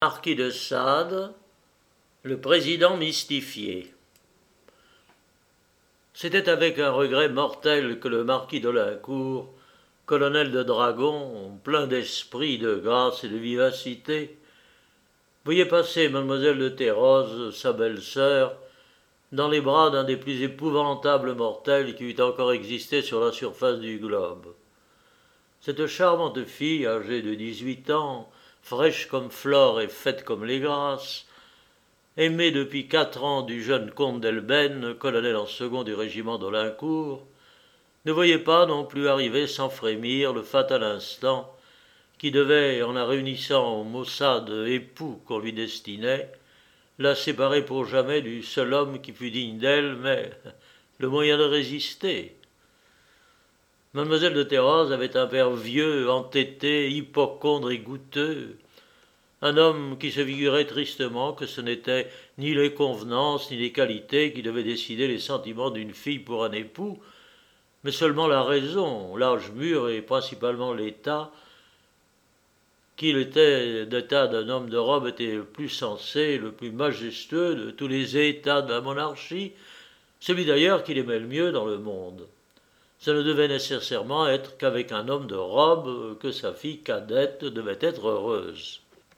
Marquis de Sade, le président mystifié. C'était avec un regret mortel que le marquis de Lincourt, colonel de dragons, plein d'esprit, de grâce et de vivacité, voyait passer mademoiselle de Théroz, sa belle-sœur, dans les bras d'un des plus épouvantables mortels qui eût encore existé sur la surface du globe. Cette charmante fille, âgée de 18 ans, fraîche comme Flore et faite comme les Grâces, aimée depuis 4 ans du jeune comte d'Elben, colonel en second du régiment de Lincourt, ne voyait pas non plus arriver sans frémir le fatal instant qui devait, en la réunissant au maussade époux qu'on lui destinait, la séparer pour jamais du seul homme qui fût digne d'elle, mais le moyen de résister. Mademoiselle de Théroz avait un père vieux, entêté, hypocondre et goutteux, un homme qui se figurait tristement que ce n'étaient ni les convenances ni les qualités qui devaient décider les sentiments d'une fille pour un époux, mais seulement la raison, l'âge mûr et principalement l'état, qu'il était d'état d'un homme de robe était le plus sensé, le plus majestueux de tous les états de la monarchie, celui d'ailleurs qu'il aimait le mieux dans le monde. Ça ne devait nécessairement être qu'avec un homme de robe que sa fille cadette devait être heureuse.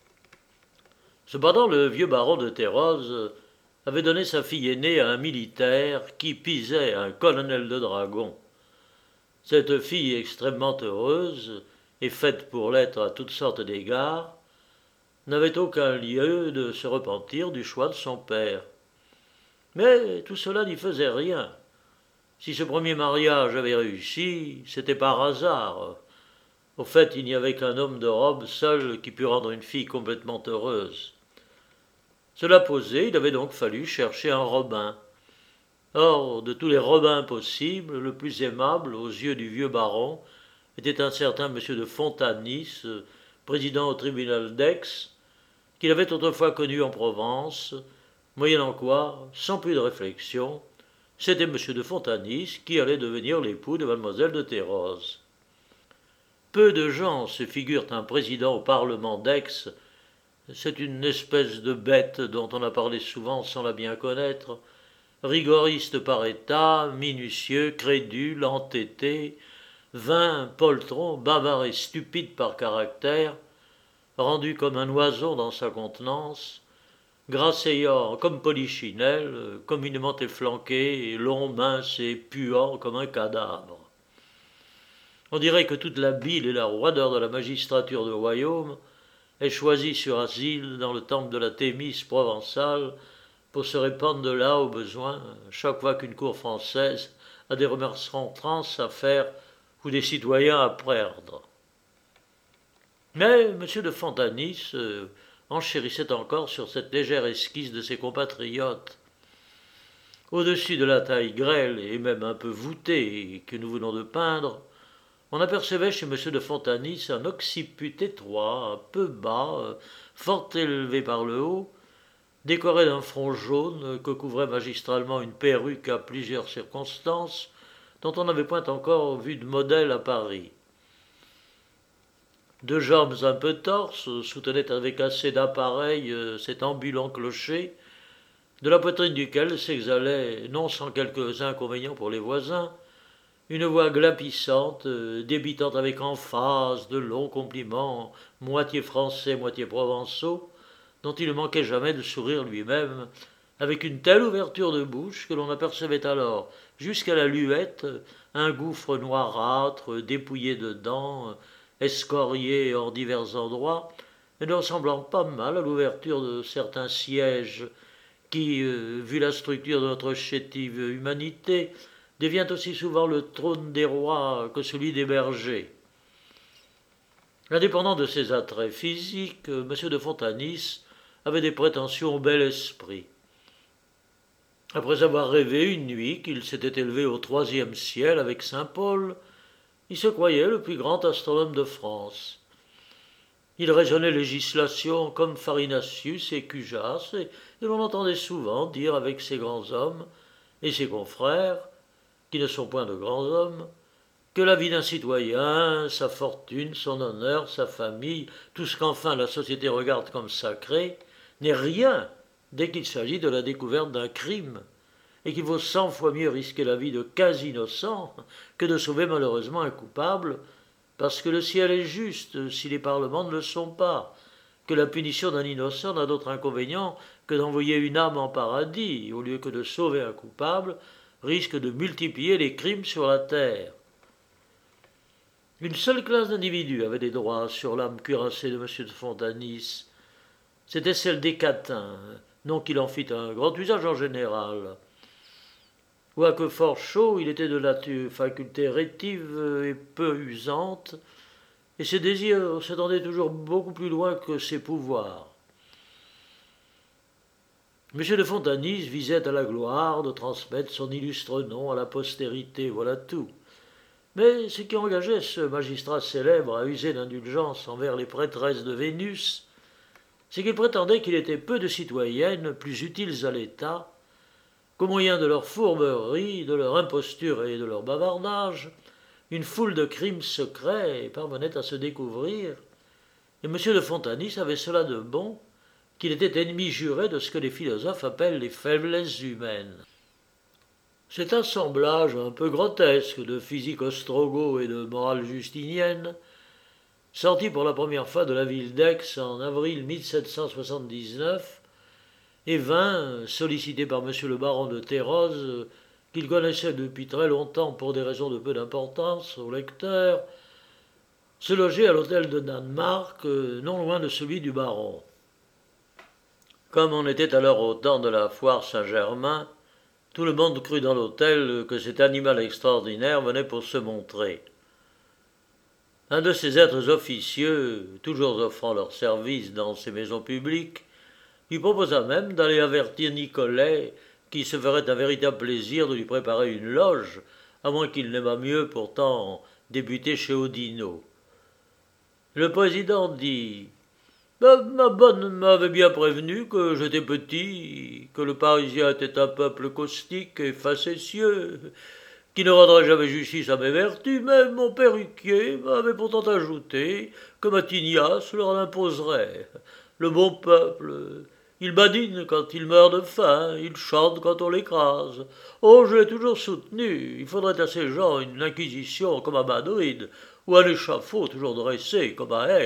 Cependant, le vieux baron de Théroz avait donné sa fille aînée à un militaire qui pisait un colonel de dragons. Cette fille extrêmement heureuse, et faite pour l'être à toutes sortes d'égards, n'avait aucun lieu de se repentir du choix de son père. Mais tout cela n'y faisait rien. Si ce premier mariage avait réussi, c'était par hasard. Au fait, il n'y avait qu'un homme de robe seul qui pût rendre une fille complètement heureuse. Cela posé, il avait donc fallu chercher un Robin. Or, de tous les Robins possibles, le plus aimable, aux yeux du vieux baron, était un certain monsieur de Fontanis, président au tribunal d'Aix, qu'il avait autrefois connu en Provence, moyennant quoi, sans plus de réflexion, c'était monsieur de Fontanis qui allait devenir l'époux de mademoiselle de Théroz. Peu de gens se figurent un président au Parlement d'Aix. C'est une espèce de bête dont on a parlé souvent sans la bien connaître, rigoriste par état, minutieux, crédule, entêté, vain, poltron, bavard et stupide par caractère, rendu comme un oiseau dans sa contenance, grasseyant comme Polichinelle, communément efflanqué, long, mince et puant comme un cadavre. On dirait que toute la bile et la roideur de la magistrature de royaume est choisie sur asile dans le temple de la Thémis provençale pour se répandre de là au besoin chaque fois qu'une cour française a des remontrances à faire ou des citoyens à perdre. Mais M. de Fontanis enchérissait encore sur cette légère esquisse de ses compatriotes. Au-dessus de la taille grêle et même un peu voûtée que nous venons de peindre, on apercevait chez M. de Fontanis un occiput étroit, un peu bas, fort élevé par le haut, décoré d'un front jaune que couvrait magistralement une perruque à plusieurs circonstances, dont on n'avait point encore vu de modèle à Paris. Deux jambes un peu torses soutenaient avec assez d'appareil cet ambulant clocher, de la poitrine duquel s'exhalait, non sans quelques inconvénients pour les voisins, une voix glapissante, débitant avec emphase de longs compliments, moitié français, moitié provençaux, dont il ne manquait jamais de sourire lui-même, avec une telle ouverture de bouche que l'on apercevait alors, jusqu'à la luette, un gouffre noirâtre, dépouillé de dents, escorié en divers endroits, et ne ressemblant pas mal à l'ouverture de certains sièges qui, vu la structure de notre chétive humanité, devient aussi souvent le trône des rois que celui des bergers. Indépendant de ses attraits physiques, M. de Fontanis avait des prétentions au bel esprit. Après avoir rêvé une nuit qu'il s'était élevé au 3e ciel avec saint Paul, il se croyait le plus grand astronome de France. Il raisonnait législation comme Farinacius et Cujas, et l'on entendait souvent dire avec ses grands hommes et ses confrères, qui ne sont point de grands hommes, que la vie d'un citoyen, sa fortune, son honneur, sa famille, tout ce qu'enfin la société regarde comme sacré, n'est rien dès qu'il s'agit de la découverte d'un crime, et qu'il vaut 100 fois mieux risquer la vie de 15 innocents que de sauver malheureusement un coupable, parce que le ciel est juste si les parlements ne le sont pas, que la punition d'un innocent n'a d'autre inconvénient que d'envoyer une âme en paradis, au lieu que de sauver un coupable, risque de multiplier les crimes sur la terre. Une seule classe d'individus avait des droits sur l'âme cuirassée de M. de Fontanis. C'était celle des catins, non qu'il en fît un grand usage en général. Quoique fort chaud, il était de nature faculté rétive et peu usante, et ses désirs s'étendaient toujours beaucoup plus loin que ses pouvoirs. M. de Fontanis visait à la gloire de transmettre son illustre nom à la postérité, voilà tout. Mais ce qui engageait ce magistrat célèbre à user d'indulgence envers les prêtresses de Vénus, c'est qu'il prétendait qu'il était peu de citoyennes plus utiles à l'État, qu'au moyen de leur fourberie, de leur imposture et de leur bavardage, une foule de crimes secrets parvenait à se découvrir, et M. de Fontanis avait cela de bon qu'il était ennemi juré de ce que les philosophes appellent les faiblesses humaines. Cet assemblage un peu grotesque de physique ostrogoth et de morale justinienne, sorti pour la première fois de la ville d'Aix en avril 1779, et vint, sollicité par M. le baron de Thérose, qu'il connaissait depuis très longtemps pour des raisons de peu d'importance au lecteur, se loger à l'hôtel de Danemark, non loin de celui du baron. Comme on était alors au temps de la foire Saint-Germain, tout le monde crut dans l'hôtel que cet animal extraordinaire venait pour se montrer. Un de ces êtres officieux, toujours offrant leurs services dans ces maisons publiques, lui proposa même d'aller avertir Nicolet, qui se ferait un véritable plaisir de lui préparer une loge, à moins qu'il n'aimât mieux pourtant débuter chez Oudinot. Le président dit « Ma bonne m'avait bien prévenu que j'étais petit, que le Parisien était un peuple caustique et facétieux, qui ne rendrait jamais justice à mes vertus, mais mon perruquier m'avait pourtant ajouté que ma tignasse leur l'imposerait. Le bon peuple, il badine quand il meurt de faim, il chante quand on l'écrase. Oh, je l'ai toujours soutenu, il faudrait à ces gens une inquisition comme à Madrid, ou un échafaud toujours dressé comme à Aix. »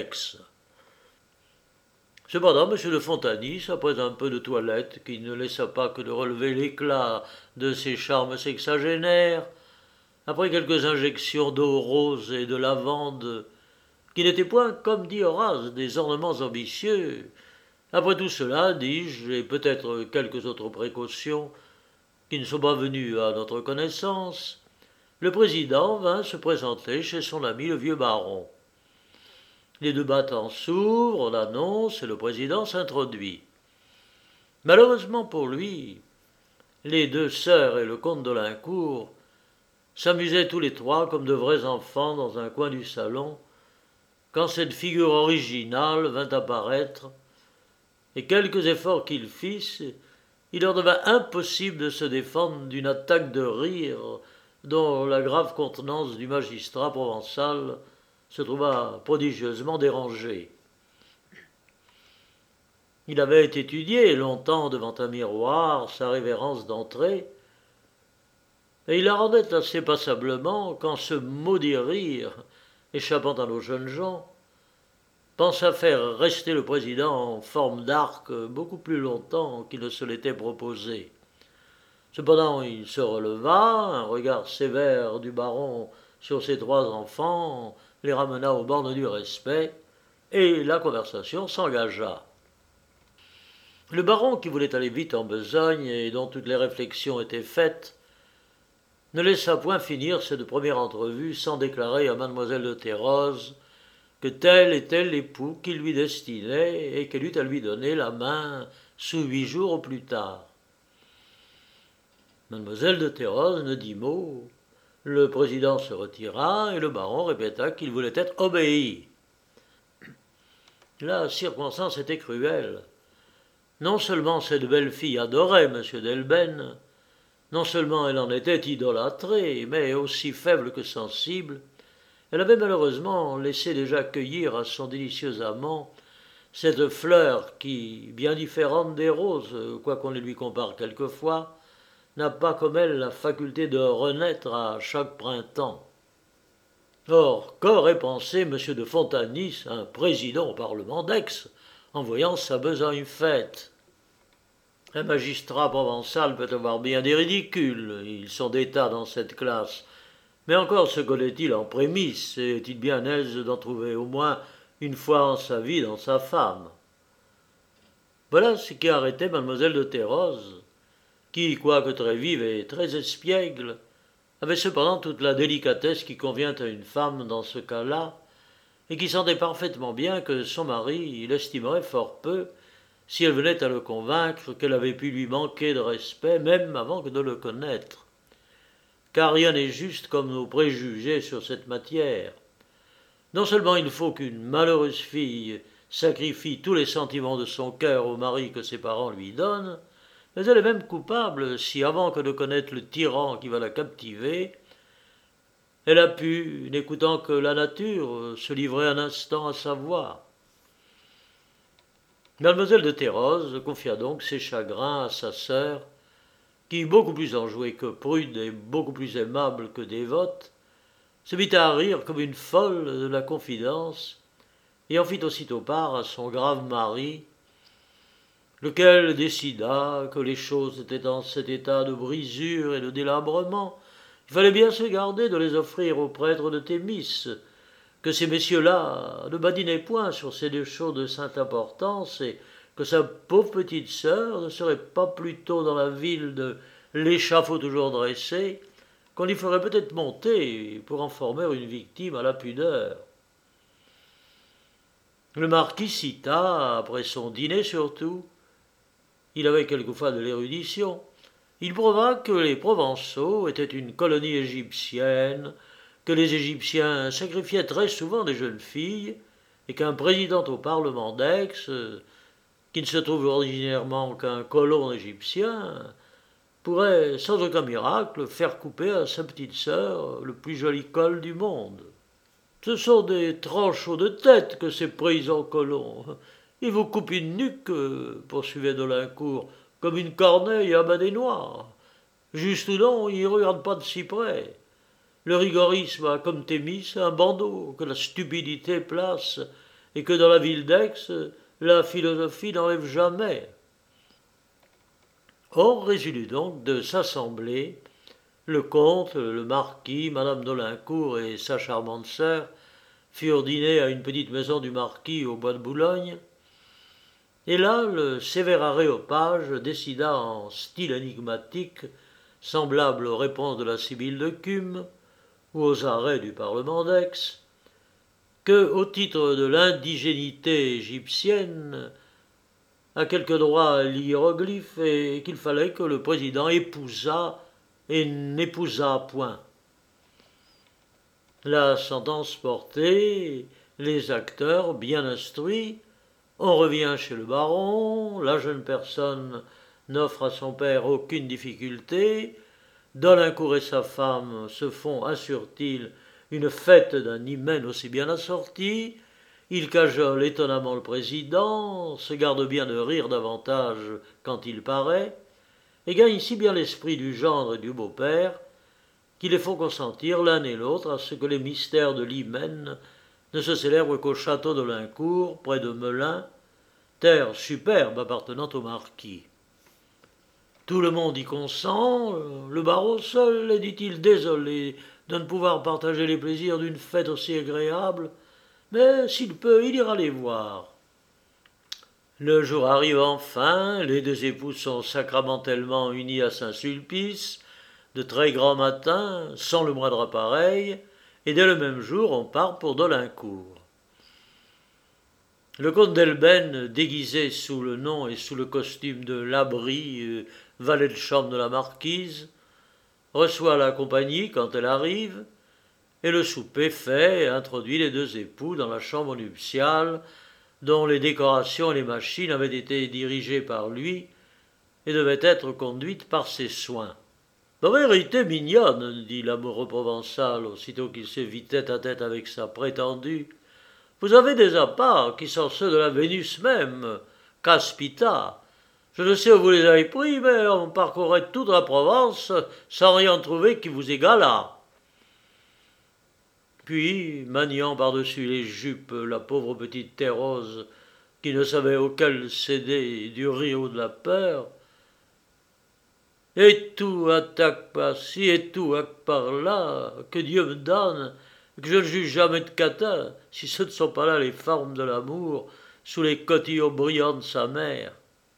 Cependant, M. de Fontanis, après un peu de toilette qui ne laissa pas que de relever l'éclat de ses charmes sexagénaires, après quelques injections d'eau rose et de lavande, qui n'étaient point, comme dit Horace, des ornements ambitieux, après tout cela, dis-je, et peut-être quelques autres précautions qui ne sont pas venues à notre connaissance, le président vint se présenter chez son ami le vieux baron. Les deux battants s'ouvrent, on annonce, et le président s'introduit. Malheureusement pour lui, les deux sœurs et le comte de Lincourt s'amusaient tous les trois comme de vrais enfants dans un coin du salon, quand cette figure originale vint apparaître, et quelques efforts qu'ils fissent, il leur devint impossible de se défendre d'une attaque de rire dont la grave contenance du magistrat provençal se trouva prodigieusement dérangée. Il avait étudié longtemps devant un miroir sa révérence d'entrée, et il la rendait assez passablement quand ce maudit rire, échappant à nos jeunes gens, pensa faire rester le président en forme d'arc beaucoup plus longtemps qu'il ne se l'était proposé. Cependant, il se releva, un regard sévère du baron sur ses trois enfants les ramena aux bornes du respect, et la conversation s'engagea. Le baron, qui voulait aller vite en besogne et dont toutes les réflexions étaient faites, ne laissa point finir cette première entrevue sans déclarer à mademoiselle de Thérose que tel était l'époux qu'il lui destinait et qu'elle eut à lui donner la main sous 8 jours au plus tard. Mademoiselle de Thérose ne dit mot. Le président se retira et le baron répéta qu'il voulait être obéi. La circonstance était cruelle. Non seulement cette belle fille adorait M. d'Elben, Non seulement elle en était idolâtrée, mais aussi faible que sensible, elle avait malheureusement laissé déjà cueillir à son délicieux amant cette fleur qui, bien différente des roses, quoiqu'on les lui compare quelquefois, n'a pas comme elle la faculté de renaître à chaque printemps. Or, qu'aurait pensé M. de Fontanis, un président au Parlement d'Aix, en voyant sa besogne faite? Un magistrat provençal peut avoir bien des ridicules, ils sont d'état dans cette classe, mais encore se connaît-il en prémices, et est-il bien aise d'en trouver au moins une fois en sa vie dans sa femme? Voilà ce qui arrêtait mademoiselle de Théroz, qui, quoique très vive et très espiègle, avait cependant toute la délicatesse qui convient à une femme dans ce cas-là, et qui sentait parfaitement bien que son mari l'estimerait fort peu si elle venait à le convaincre qu'elle avait pu lui manquer de respect même avant que de le connaître. Car rien n'est juste comme nos préjugés sur cette matière. Non seulement il faut qu'une malheureuse fille sacrifie tous les sentiments de son cœur au mari que ses parents lui donnent, mais elle est même coupable si, avant que de connaître le tyran qui va la captiver, elle a pu, n'écoutant que la nature, se livrer un instant à sa voix. Mademoiselle de Théroz confia donc ses chagrins à sa sœur, qui, beaucoup plus enjouée que prude et beaucoup plus aimable que dévote, se mit à rire comme une folle de la confidence, et en fit aussitôt part à son grave mari, lequel décida que les choses étaient dans cet état de brisure et de délabrement, il fallait bien se garder de les offrir aux prêtres de Thémis, que ces messieurs-là ne badinaient point sur ces deux choses de sainte importance, et que sa pauvre petite sœur ne serait pas plutôt dans la ville de l'échafaud toujours dressé, qu'on y ferait peut-être monter pour en former une victime à la pudeur. Le marquis cita, après son dîner surtout, il avait quelquefois de l'érudition, il prouva que les Provençaux étaient une colonie égyptienne, que les Égyptiens sacrifiaient très souvent des jeunes filles, et qu'un président au Parlement d'Aix, qui ne se trouve ordinairement qu'un colon égyptien, pourrait, sans aucun miracle, faire couper à sa petite sœur le plus joli col du monde. Ce sont des tranchauds de tête que ces paysans colons. Ils vous coupent une nuque, poursuivait Dolincourt, comme une corneille à bas des noirs. Juste ou non, ils ne regardent pas de si près. Le rigorisme a comme Thémis un bandeau que la stupidité place, et que dans la ville d'Aix, la philosophie n'enlève jamais. Or résolut donc de s'assembler le comte, le marquis, madame Dolincourt et sa charmante sœur furent dîner à une petite maison du marquis au bois de Boulogne, et là le sévère aréopage décida en style énigmatique, semblable aux réponses de la Sibylle de Cumes ou aux arrêts du Parlement d'Aix, que, au titre de l'indigénité égyptienne, a quelque droit à l'hiéroglyphe et qu'il fallait que le président épousât et n'épousât point. La sentence portée, les acteurs bien instruits, on revient chez le baron, la jeune personne n'offre à son père aucune difficulté, Dolincourt et sa femme se font, assure-t-il, une fête d'un hymen aussi bien assorti, il cajole étonnamment le président, se garde bien de rire davantage quand il paraît, et gagne si bien l'esprit du gendre et du beau-père, qu'il les faut consentir l'un et l'autre à ce que les mystères de l'hymen ne se célèbrent qu'au château de Dolincourt, près de Melun, terre superbe appartenant au marquis. Tout le monde y consent, le baron seul est, dit-il, désolé de ne pouvoir partager les plaisirs d'une fête aussi agréable, mais s'il peut, il ira les voir. Le jour arrive enfin, les deux époux sont sacramentellement unis à Saint-Sulpice, de très grand matin, sans le moindre appareil, et dès le même jour on part pour Dolincourt. Le comte d'Elben, déguisé sous le nom et sous le costume de Labri, valet de chambre de la marquise, reçoit la compagnie quand elle arrive, et le souper fait introduit les deux époux dans la chambre nuptiale, dont les décorations et les machines avaient été dirigées par lui et devaient être conduites par ses soins. Ma vérité mignonne, dit l'amoureux provençal, aussitôt qu'il s'est vu tête à tête avec sa prétendue. Vous avez des apparts qui sont ceux de la Vénus même, Caspita. Je ne sais où vous les avez pris, mais on parcourrait toute la Provence sans rien trouver qui vous égalât. Puis, maniant par-dessus les jupes la pauvre petite Thérose, qui ne savait auquel céder du rire ou de la peur, et tout attaque par-ci, et tout par-là, que Dieu me donne, que je ne juge jamais de catin, si ce ne sont pas là les formes de l'amour, sous les cotillons brillants de sa mère.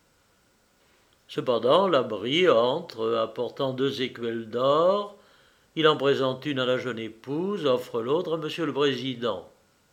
Cependant, la Brie entre, apportant 2 écuelles d'or. Il en présente une à la jeune épouse, offre l'autre à monsieur le président.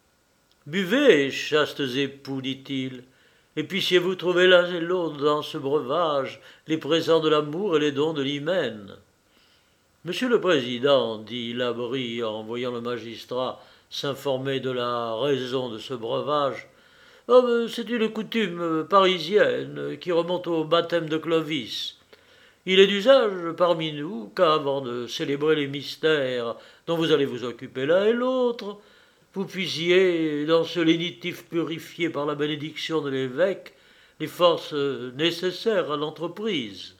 Buvez, chastes époux, dit-il, et puissiez-vous trouver l'un et l'autre dans ce breuvage les présents de l'amour et les dons de l'hymen. Monsieur le président, dit la Brie en voyant le magistrat s'informer de la raison de ce breuvage, c'est une coutume parisienne qui remonte au baptême de Clovis. Il est d'usage parmi nous qu'avant de célébrer les mystères dont vous allez vous occuper l'un et l'autre, vous puisiez, dans ce lénitif purifié par la bénédiction de l'évêque, les forces nécessaires à l'entreprise.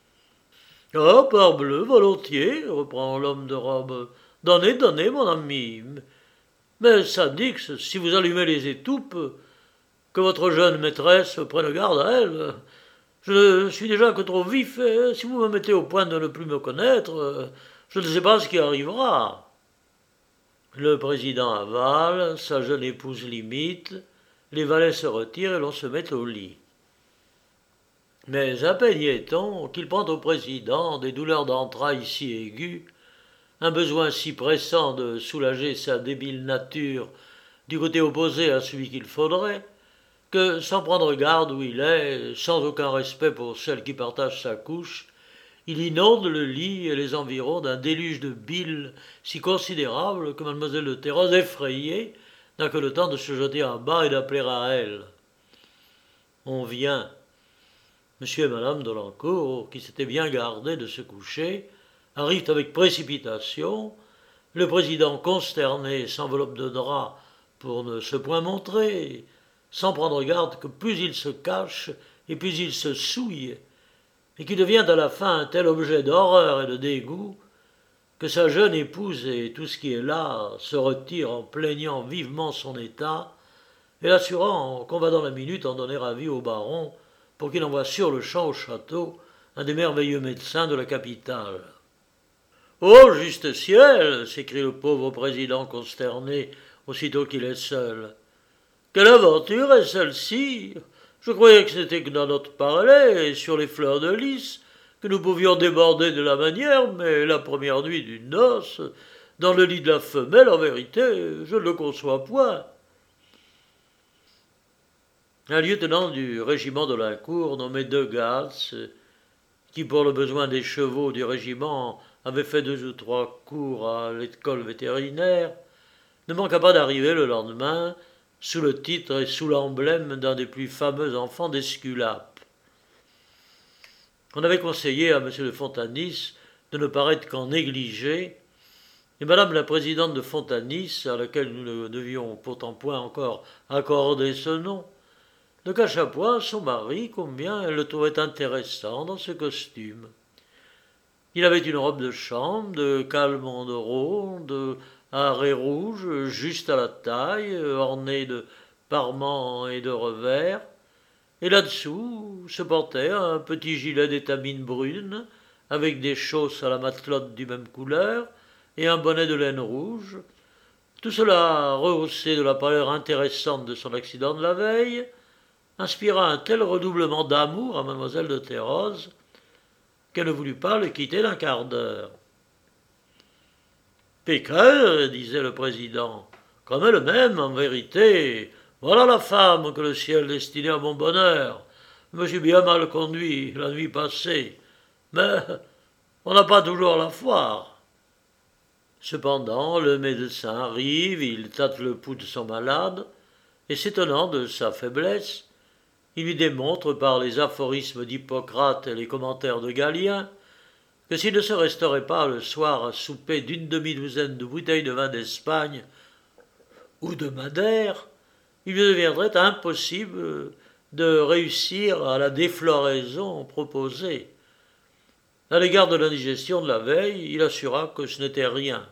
Ah, parbleu, volontiers, reprend l'homme de robe. Donnez, donnez, mon ami. Mais Sandix, si vous allumez les étoupes, que votre jeune maîtresse prenne garde à elle. Je suis déjà que trop vif, et si vous me mettez au point de ne plus me connaître, je ne sais pas ce qui arrivera. Le président avale, sa jeune épouse l'imite, les valets se retirent et l'on se met au lit. Mais à peine y est-on qu'il prend au président des douleurs d'entrailles si aiguës, un besoin si pressant de soulager sa débile nature du côté opposé à celui qu'il faudrait, que, sans prendre garde où il est, sans aucun respect pour celle qui partage sa couche, il inonde le lit et les environs d'un déluge de bile si considérable que mademoiselle de Thérèse, effrayée, n'a que le temps de se jeter en bas et d'appeler à elle. On vient. Monsieur et madame Dolencourt, qui s'étaient bien gardés de se coucher, arrivent avec précipitation. Le président, consterné, s'enveloppe de drap pour ne se point montrer, sans prendre garde que plus il se cache et plus il se souille, et qui devient à la fin un tel objet d'horreur et de dégoût que sa jeune épouse et tout ce qui est là se retirent en plaignant vivement son état et l'assurant qu'on va dans la minute en donner avis au baron pour qu'il envoie sur-le-champ au château un des merveilleux médecins de la capitale. « Oh, juste ciel !» s'écrie le pauvre président consterné aussitôt qu'il est seul. « Quelle aventure est celle-ci ? Je croyais que c'était que dans notre palais, sur les fleurs de lys, que nous pouvions déborder de la manière, mais la première nuit d'une noce, dans le lit de la femelle, en vérité, je ne le conçois point. » Un lieutenant du régiment de la cour, nommé De Gals, qui pour le besoin des chevaux du régiment avait fait 2 ou 3 cours à l'école vétérinaire, ne manqua pas d'arriver le lendemain sous le titre et sous l'emblème d'un des plus fameux enfants d'Esculape. On avait conseillé à M. de Fontanis de ne paraître qu'en négligé, et madame la présidente de Fontanis, à laquelle nous ne devions pourtant point encore accorder ce nom, ne cacha point à son mari combien elle le trouvait intéressant dans ce costume. Il avait une robe de chambre, de calmant de ronde, à raies rouges, juste à la taille, ornée de parements et de revers, et là-dessous se portait un petit gilet d'étamine brune, avec des chausses à la matelote du même couleur, et un bonnet de laine rouge, tout cela rehaussé de la pâleur intéressante de son accident de la veille, inspira un tel redoublement d'amour à mademoiselle de Thérèse qu'elle ne voulut pas le quitter d'un quart d'heure. « Pécresse, disait le président, comme elle-même, en vérité, voilà la femme que le ciel destinait à mon bonheur. Je me suis bien mal conduit la nuit passée, mais on n'a pas toujours la foire. » Cependant, le médecin arrive, il tâte le pouls de son malade, et s'étonnant de sa faiblesse, il lui démontre par les aphorismes d'Hippocrate et les commentaires de Galien que s'il ne se resterait pas le soir à souper d'une demi-douzaine de bouteilles de vin d'Espagne ou de Madère, il lui deviendrait impossible de réussir à la défloraison proposée. À l'égard de l'indigestion de la veille, il assura que ce n'était rien.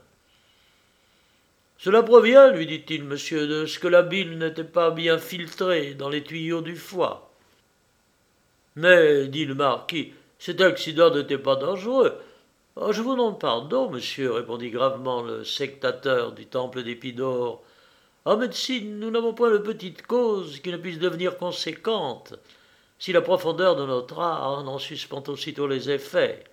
Cela provient, lui dit-il, monsieur, de ce que la bile n'était pas bien filtrée dans les tuyaux du foie. Mais, dit le marquis, cet accident n'était pas dangereux. Oh, je vous demande pardon, monsieur, répondit gravement le sectateur du temple d'Épidore. En médecine, nous n'avons point de petite cause qui ne puisse devenir conséquente, si la profondeur de notre art en suspend aussitôt les effets.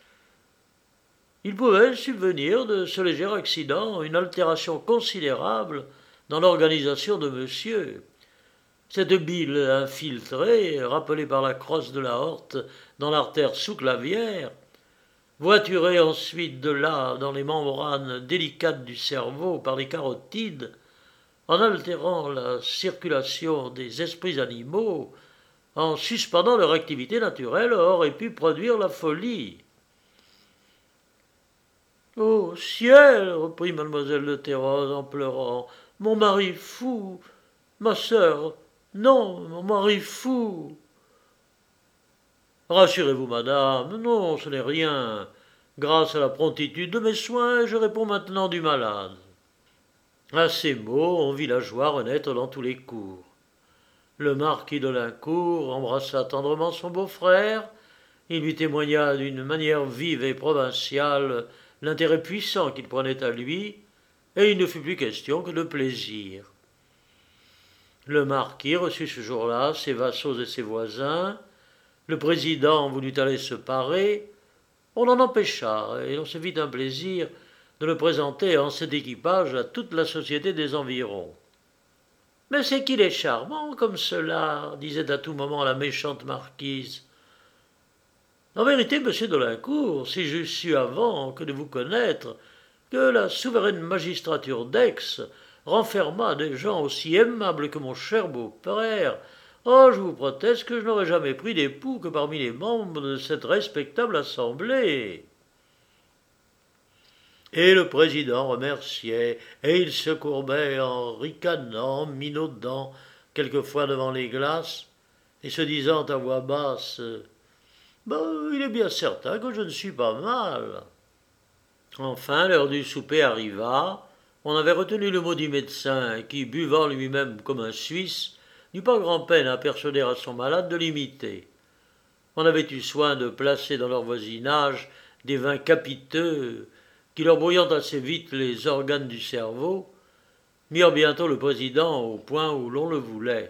Il pouvait subvenir de ce léger accident une altération considérable dans l'organisation de monsieur. Cette bile infiltrée, rappelée par la crosse de la horte dans l'artère sous-clavière, voiturée ensuite de là dans les membranes délicates du cerveau par les carotides, en altérant la circulation des esprits animaux, en suspendant leur activité naturelle, aurait pu produire la folie. « Ô ciel !» reprit mademoiselle de Théroz en pleurant. « Mon mari fou ! Ma sœur, non, mon mari fou !»« Rassurez-vous, madame, non, ce n'est rien. Grâce à la promptitude de mes soins, je réponds maintenant du malade. » À ces mots, on vit la joie renaître dans tous les cours. Le marquis de Lincourt embrassa tendrement son beau-frère. Il lui témoigna d'une manière vive et provinciale l'intérêt puissant qu'il prenait à lui, et il ne fut plus question que de plaisir. Le marquis reçut ce jour-là ses vassaux et ses voisins. Le président voulut aller se parer. On l'en empêcha, et l'on se fit un plaisir de le présenter en cet équipage à toute la société des environs. « Mais c'est qu'il est charmant comme cela, disait à tout moment la méchante marquise. En vérité, monsieur de Lincourt, si j'eusse su avant que de vous connaître que la souveraine magistrature d'Aix renferma des gens aussi aimables que mon cher beau-père, oh, je vous proteste que je n'aurais jamais pris d'époux que parmi les membres de cette respectable assemblée. » Et le président remerciait, et il se courbait en ricanant, minaudant, quelquefois devant les glaces, et se disant à voix basse « il est bien certain que je ne suis pas mal. » Enfin, l'heure du souper arriva. On avait retenu le mot du médecin, qui, buvant lui-même comme un Suisse, n'eut pas grand-peine à persuader à son malade de l'imiter. On avait eu soin de placer dans leur voisinage des vins capiteux, qui, leur brouillant assez vite les organes du cerveau, mirent bientôt le président au point où l'on le voulait.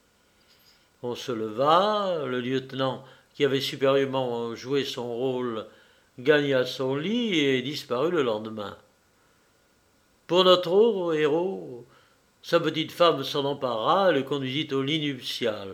On se leva, le lieutenant, qui avait supérieurement joué son rôle, gagna son lit et disparut le lendemain. Pour notre héros, sa petite femme s'en empara et le conduisit au lit nuptial.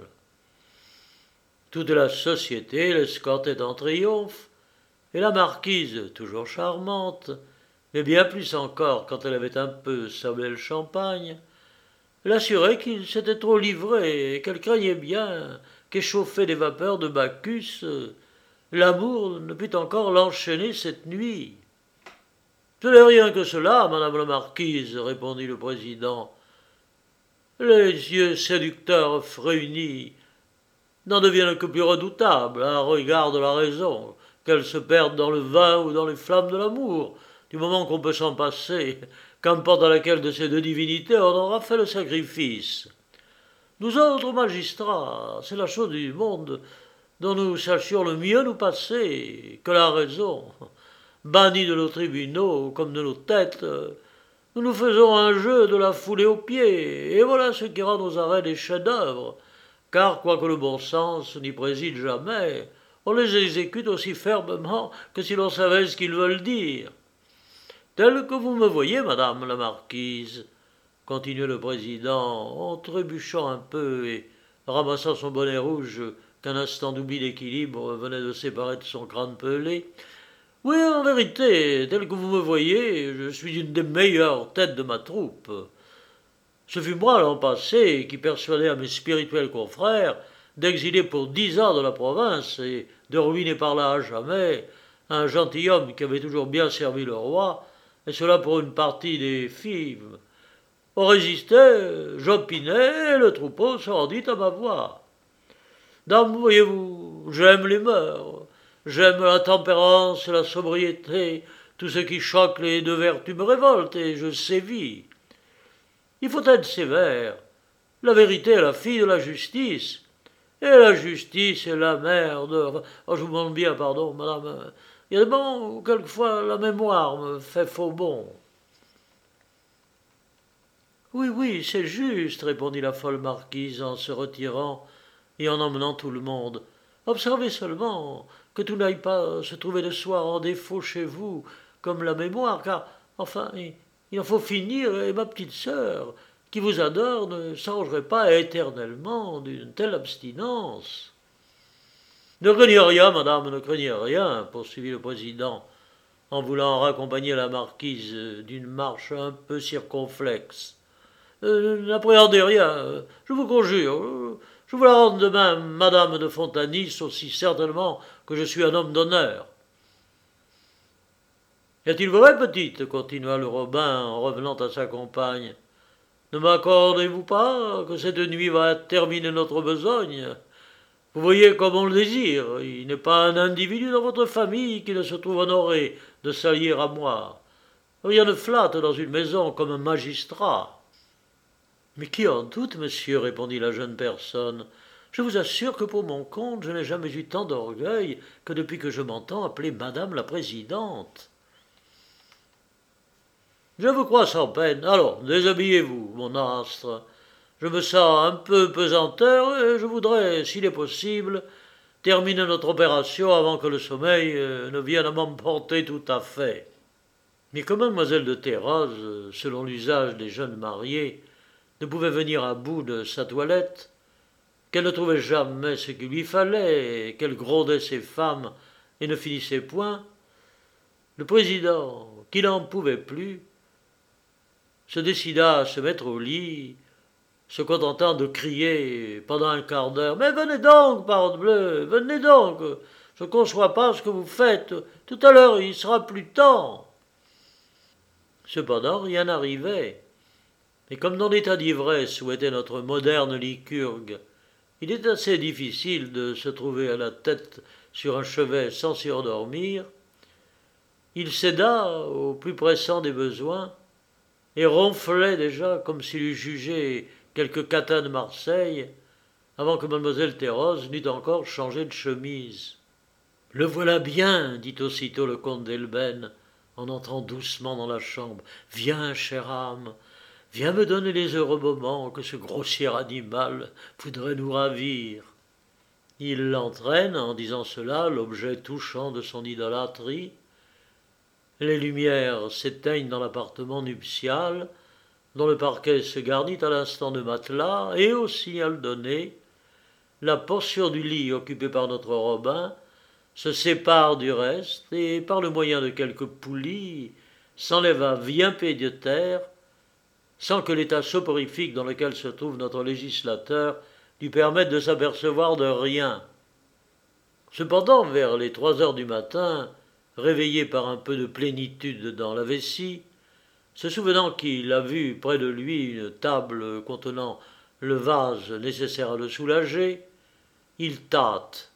Toute la société l'escortait en triomphe, et la marquise, toujours charmante, mais bien plus encore quand elle avait un peu sablé le champagne, l'assurait qu'il s'était trop livré et qu'elle craignait bien qu'échauffé des vapeurs de Bacchus, l'amour ne pût encore l'enchaîner cette nuit. « Ce n'est rien que cela, madame la marquise, » répondit le président. « Les yeux séducteurs réunis n'en deviennent que plus redoutables à regard de la raison, qu'elles se perdent dans le vin ou dans les flammes de l'amour, du moment qu'on peut s'en passer, qu'importe à laquelle de ces deux divinités on aura fait le sacrifice. Nous autres magistrats, c'est la chose du monde dont nous sachions le mieux nous passer que la raison. Bannis de nos tribunaux comme de nos têtes, nous nous faisons un jeu de la fouler aux pieds, et voilà ce qui rend nos arrêts des chefs-d'œuvre, car, quoique le bon sens n'y préside jamais, on les exécute aussi fermement que si l'on savait ce qu'ils veulent dire. Tel que vous me voyez, madame la marquise, continuait le président, en trébuchant un peu et ramassant son bonnet rouge qu'un instant d'oubli d'équilibre venait de séparer de son crâne pelé. Oui, en vérité, tel que vous me voyez, je suis une des meilleures têtes de ma troupe. Ce fut moi, l'an passé, qui persuadai à mes spirituels confrères d'exiler pour 10 ans de la province et de ruiner par là à jamais un gentilhomme qui avait toujours bien servi le roi, et cela pour une partie des filles. On résistait, j'opinais, et le troupeau se rendit à ma voix. Dame, voyez-vous, j'aime les mœurs, j'aime la tempérance, la sobriété, tout ce qui choque les deux vertus me révolte, et je sévis. Il faut être sévère. La vérité est la fille de la justice, et la justice est la mère de... Oh, je vous demande bien pardon, madame. Il y a des moments où quelquefois la mémoire me fait faux bond. Oui, oui, c'est juste, répondit la folle marquise en se retirant et en emmenant tout le monde. Observez seulement que tout n'aille pas se trouver le soir en défaut chez vous, comme la mémoire, car, enfin, il en faut finir, et ma petite sœur, qui vous adore, ne s'arrangerait pas éternellement d'une telle abstinence. Ne craignez rien, madame, ne craignez rien, poursuivit le président, en voulant raccompagner la marquise d'une marche un peu circonflexe. N'appréhendez rien, je vous conjure, je vous la rends demain, madame de Fontanis, aussi certainement que je suis un homme d'honneur. Est-il vrai, petite, continua le Robin en revenant à sa compagne, ne m'accordez-vous pas que cette nuit va terminer notre besogne? Vous voyez comme on le désire, il n'est pas un individu dans votre famille qui ne se trouve honoré de s'allier à moi. Rien ne flatte dans une maison comme un magistrat. Mais qui en doute, monsieur, répondit la jeune personne. Je vous assure que pour mon compte, je n'ai jamais eu tant d'orgueil que depuis que je m'entends appeler madame la présidente. Je vous crois sans peine. Alors, déshabillez-vous, mon astre. Je me sens un peu pesanteur et je voudrais, s'il est possible, terminer notre opération avant que le sommeil ne vienne à m'emporter tout à fait. Mais comme mademoiselle de Thérèse, selon l'usage des jeunes mariés, ne pouvait venir à bout de sa toilette, qu'elle ne trouvait jamais ce qu'il lui fallait, et qu'elle grondait ses femmes et ne finissait point, le président, qui n'en pouvait plus, se décida à se mettre au lit, se contentant de crier pendant un quart d'heure « Mais venez donc, parbleu, venez donc, je ne conçois pas ce que vous faites, tout à l'heure il sera plus temps. » Cependant rien n'arrivait, et comme dans l'état d'ivresse où était notre moderne lycurgue, il est assez difficile de se trouver à la tête sur un chevet sans s'y endormir, il céda au plus pressant des besoins, et ronflait déjà comme s'il eût jugé quelque catin de Marseille, avant que mademoiselle Thérèse n'eût encore changé de chemise. « Le voilà bien, dit aussitôt le comte d'Elben, en entrant doucement dans la chambre. « Viens, chère âme, viens me donner les heureux moments que ce grossier animal voudrait nous ravir. » Il l'entraîne, en disant cela, l'objet touchant de son idolâtrie. Les lumières s'éteignent dans l'appartement nuptial, dont le parquet se garnit à l'instant de matelas, et au signal donné, la portion du lit occupée par notre Robin se sépare du reste, et par le moyen de quelques poulies, s'enlève à 20 pieds de terre, sans que l'état soporifique dans lequel se trouve notre législateur lui permette de s'apercevoir de rien. Cependant, vers les 3 heures du matin, réveillé par un peu de plénitude dans la vessie, se souvenant qu'il a vu près de lui une table contenant le vase nécessaire à le soulager, il tâte.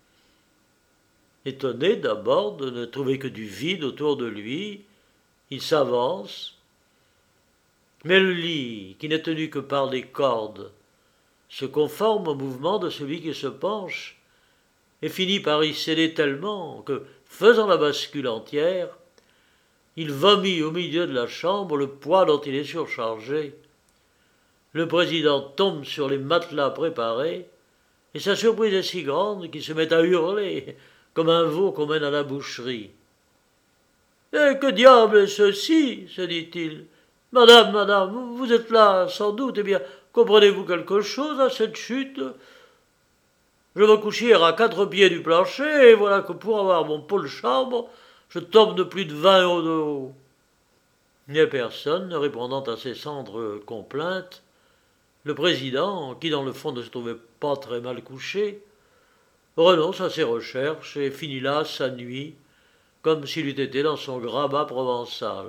Étonné d'abord de ne trouver que du vide autour de lui, il s'avance, mais le lit, qui n'est tenu que par des cordes, se conforme au mouvement de celui qui se penche, et finit par y céder tellement que, faisant la bascule entière, il vomit au milieu de la chambre le poids dont il est surchargé. Le président tombe sur les matelas préparés, et sa surprise est si grande qu'il se met à hurler, comme un veau qu'on mène à la boucherie. « Eh, que diable est ceci ?» se dit-il. « Madame, vous êtes là, sans doute, eh bien, comprenez-vous quelque chose à cette chute ? Je me couche hier à 4 pieds du plancher, et voilà que pour avoir mon pot de chambre, je tombe de plus de 20 € de haut. » Mais personne ne répondant à ces cendres complaintes, le président, qui dans le fond ne se trouvait pas très mal couché, renonce à ses recherches et finit là sa nuit, comme s'il eût été dans son grabat provençal.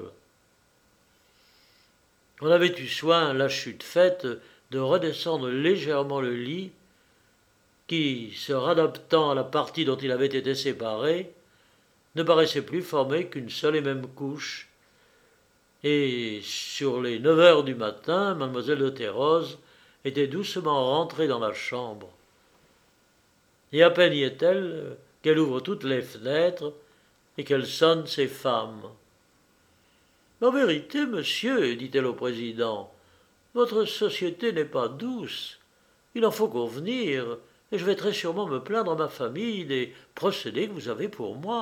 On avait eu soin, la chute faite, de redescendre légèrement le lit, qui, se radaptant à la partie dont il avait été séparé, ne paraissait plus former qu'une seule et même couche, et sur les 9 heures du matin, mademoiselle de Théroz était doucement rentrée dans la chambre. Et à peine y est-elle qu'elle ouvre toutes les fenêtres et qu'elle sonne ses femmes. « En vérité, monsieur, dit-elle au président, votre société n'est pas douce. Il en faut convenir, et je vais très sûrement me plaindre à ma famille des procédés que vous avez pour moi. »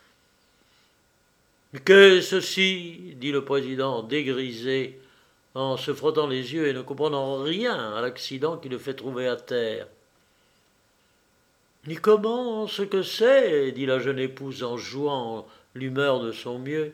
« Qu'est-ce ceci ?» dit le président, dégrisé, en se frottant les yeux et ne comprenant rien à l'accident qui le fait trouver à terre. « Mais comment, ce que c'est ?» dit la jeune épouse en jouant l'humeur de son mieux.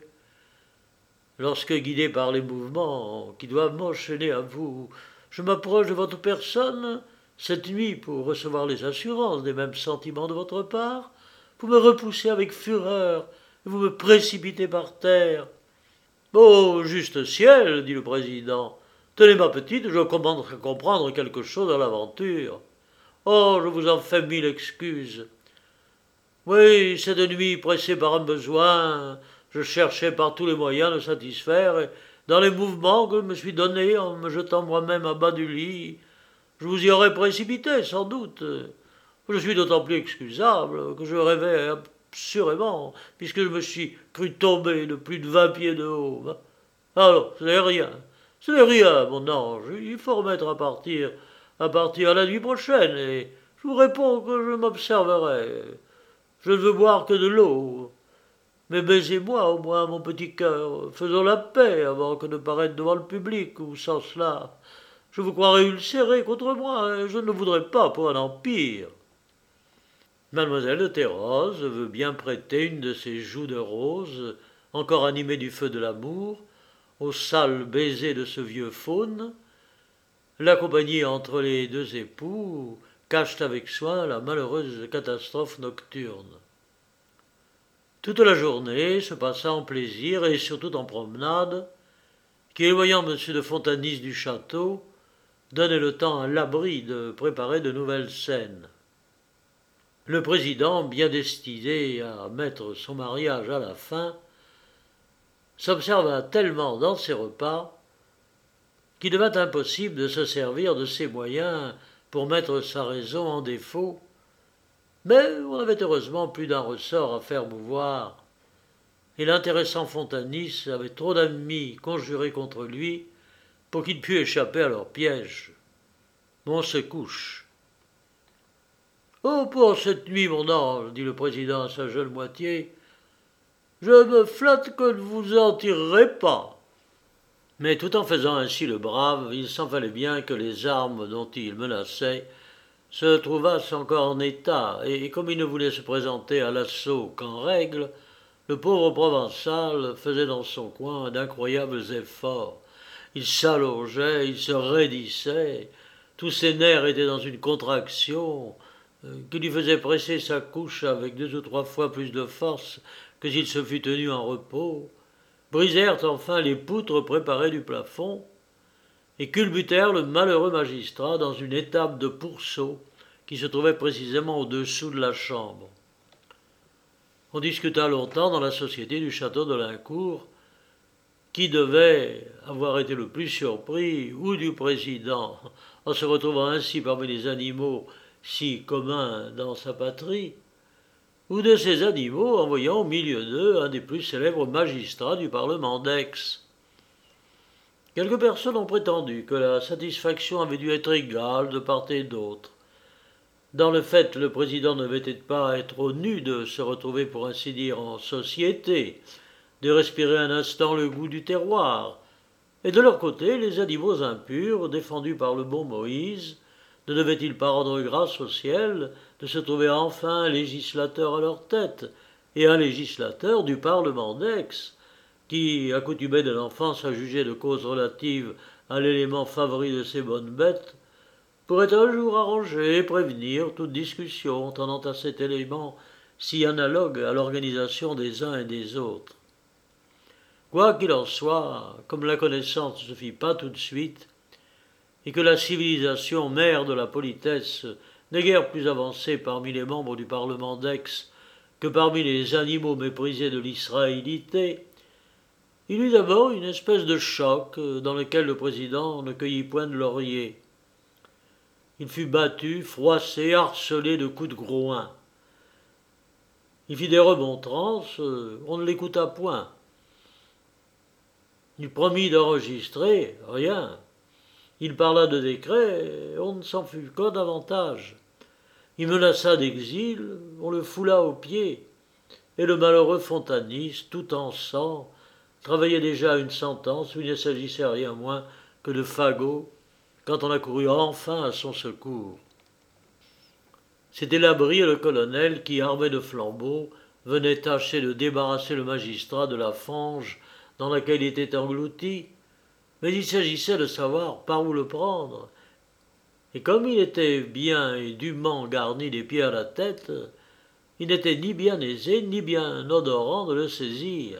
« Lorsque, guidé par les mouvements qui doivent m'enchaîner à vous, je m'approche de votre personne, cette nuit pour recevoir les assurances des mêmes sentiments de votre part, vous me repoussez avec fureur, vous me précipitez par terre. »« Oh, juste ciel, dit le président, tenez ma petite, je commence à comprendre quelque chose à l'aventure. Oh, je vous en fais 1000 excuses. Oui, cette nuit, pressé par un besoin, je cherchais par tous les moyens de le satisfaire, et dans les mouvements que je me suis donnés en me jetant moi-même à bas du lit, je vous y aurais précipité, sans doute. Je suis d'autant plus excusable que je rêvais assurément, puisque je me suis cru tomber de plus de 20 pieds de haut. Alors, ce n'est rien, mon ange, il faut remettre à partir la nuit prochaine, et je vous réponds que je m'observerai. Je ne veux boire que de l'eau. Mais baisez-moi au moins, mon petit cœur, faisons la paix avant que de paraître devant le public, ou sans cela, je vous croirais ulcéré contre moi, et je ne le voudrais pas pour un empire. » Mademoiselle de Théroz veut bien prêter une de ses joues de rose, encore animées du feu de l'amour, au sale baiser de ce vieux faune. L'accompagner entre les deux époux cache avec soin la malheureuse catastrophe nocturne. Toute la journée se passa en plaisir et surtout en promenade, qui, éloignant M. de Fontanis du château, donnait le temps à l'abri de préparer de nouvelles scènes. Le président, bien destiné à mettre son mariage à la fin, s'observa tellement dans ses repas qu'il devint impossible de se servir de ses moyens pour mettre sa raison en défaut, mais on avait heureusement plus d'un ressort à faire mouvoir, et l'intéressant Fontanis avait trop d'amis conjurés contre lui pour qu'il pût échapper à leur piège. On se couche. « Oh, pour cette nuit, mon ange, dit le président à sa jeune moitié, je me flatte que ne vous en tirerez pas. » Mais tout en faisant ainsi le brave, il s'en fallait bien que les armes dont il menaçait se trouvassent encore en état, et comme il ne voulait se présenter à l'assaut qu'en règle, le pauvre provençal faisait dans son coin d'incroyables efforts. Il s'allongeait, il se raidissait, tous ses nerfs étaient dans une contraction qui lui faisait presser sa couche avec 2 ou 3 fois plus de force que s'il se fût tenu en repos, brisèrent enfin les poutres préparées du plafond, et culbutèrent le malheureux magistrat dans une étape de pourceau qui se trouvait précisément au-dessous de la chambre. On discuta longtemps dans la société du château de Lincourt, qui devait avoir été le plus surpris, ou du président, en se retrouvant ainsi parmi les animaux si communs dans sa patrie, ou de ces animaux en voyant au milieu d'eux un des plus célèbres magistrats du Parlement d'Aix. Quelques personnes ont prétendu que la satisfaction avait dû être égale de part et d'autre. Dans le fait, le président ne devait pas être au nu de se retrouver, pour ainsi dire, en société, de respirer un instant le goût du terroir, et de leur côté, les animaux impurs, défendus par le bon Moïse, ne devaient-ils pas rendre grâce au ciel de se trouver enfin un législateur à leur tête, et un législateur du Parlement d'Aix, qui, accoutumé de l'enfance à juger de causes relatives à l'élément favori de ses bonnes bêtes, pourrait un jour arranger et prévenir toute discussion tendant à cet élément si analogue à l'organisation des uns et des autres. Quoi qu'il en soit, comme la connaissance ne se fit pas tout de suite, et que la civilisation, mère de la politesse, n'est guère plus avancée parmi les membres du Parlement d'Aix que parmi les animaux méprisés de l'israélité, il eut d'abord une espèce de choc dans lequel le président ne cueillit point de laurier. Il fut battu, froissé, harcelé de coups de groin. Il fit des remontrances, on ne l'écouta point. Il promit d'enregistrer, rien. Il parla de décret, on ne s'en fut qu'un davantage. Il menaça d'exil, on le foula aux pieds, et le malheureux fontaniste, tout en sang, travaillait déjà à une sentence où il ne s'agissait rien moins que de fagot, quand on accourut enfin à son secours. C'était Labri et le colonel qui, armés de flambeaux, venaient tâcher de débarrasser le magistrat de la fange dans laquelle il était englouti, mais il s'agissait de savoir par où le prendre, et comme il était bien et dûment garni des pieds à la tête, il n'était ni bien aisé ni bien odorant de le saisir.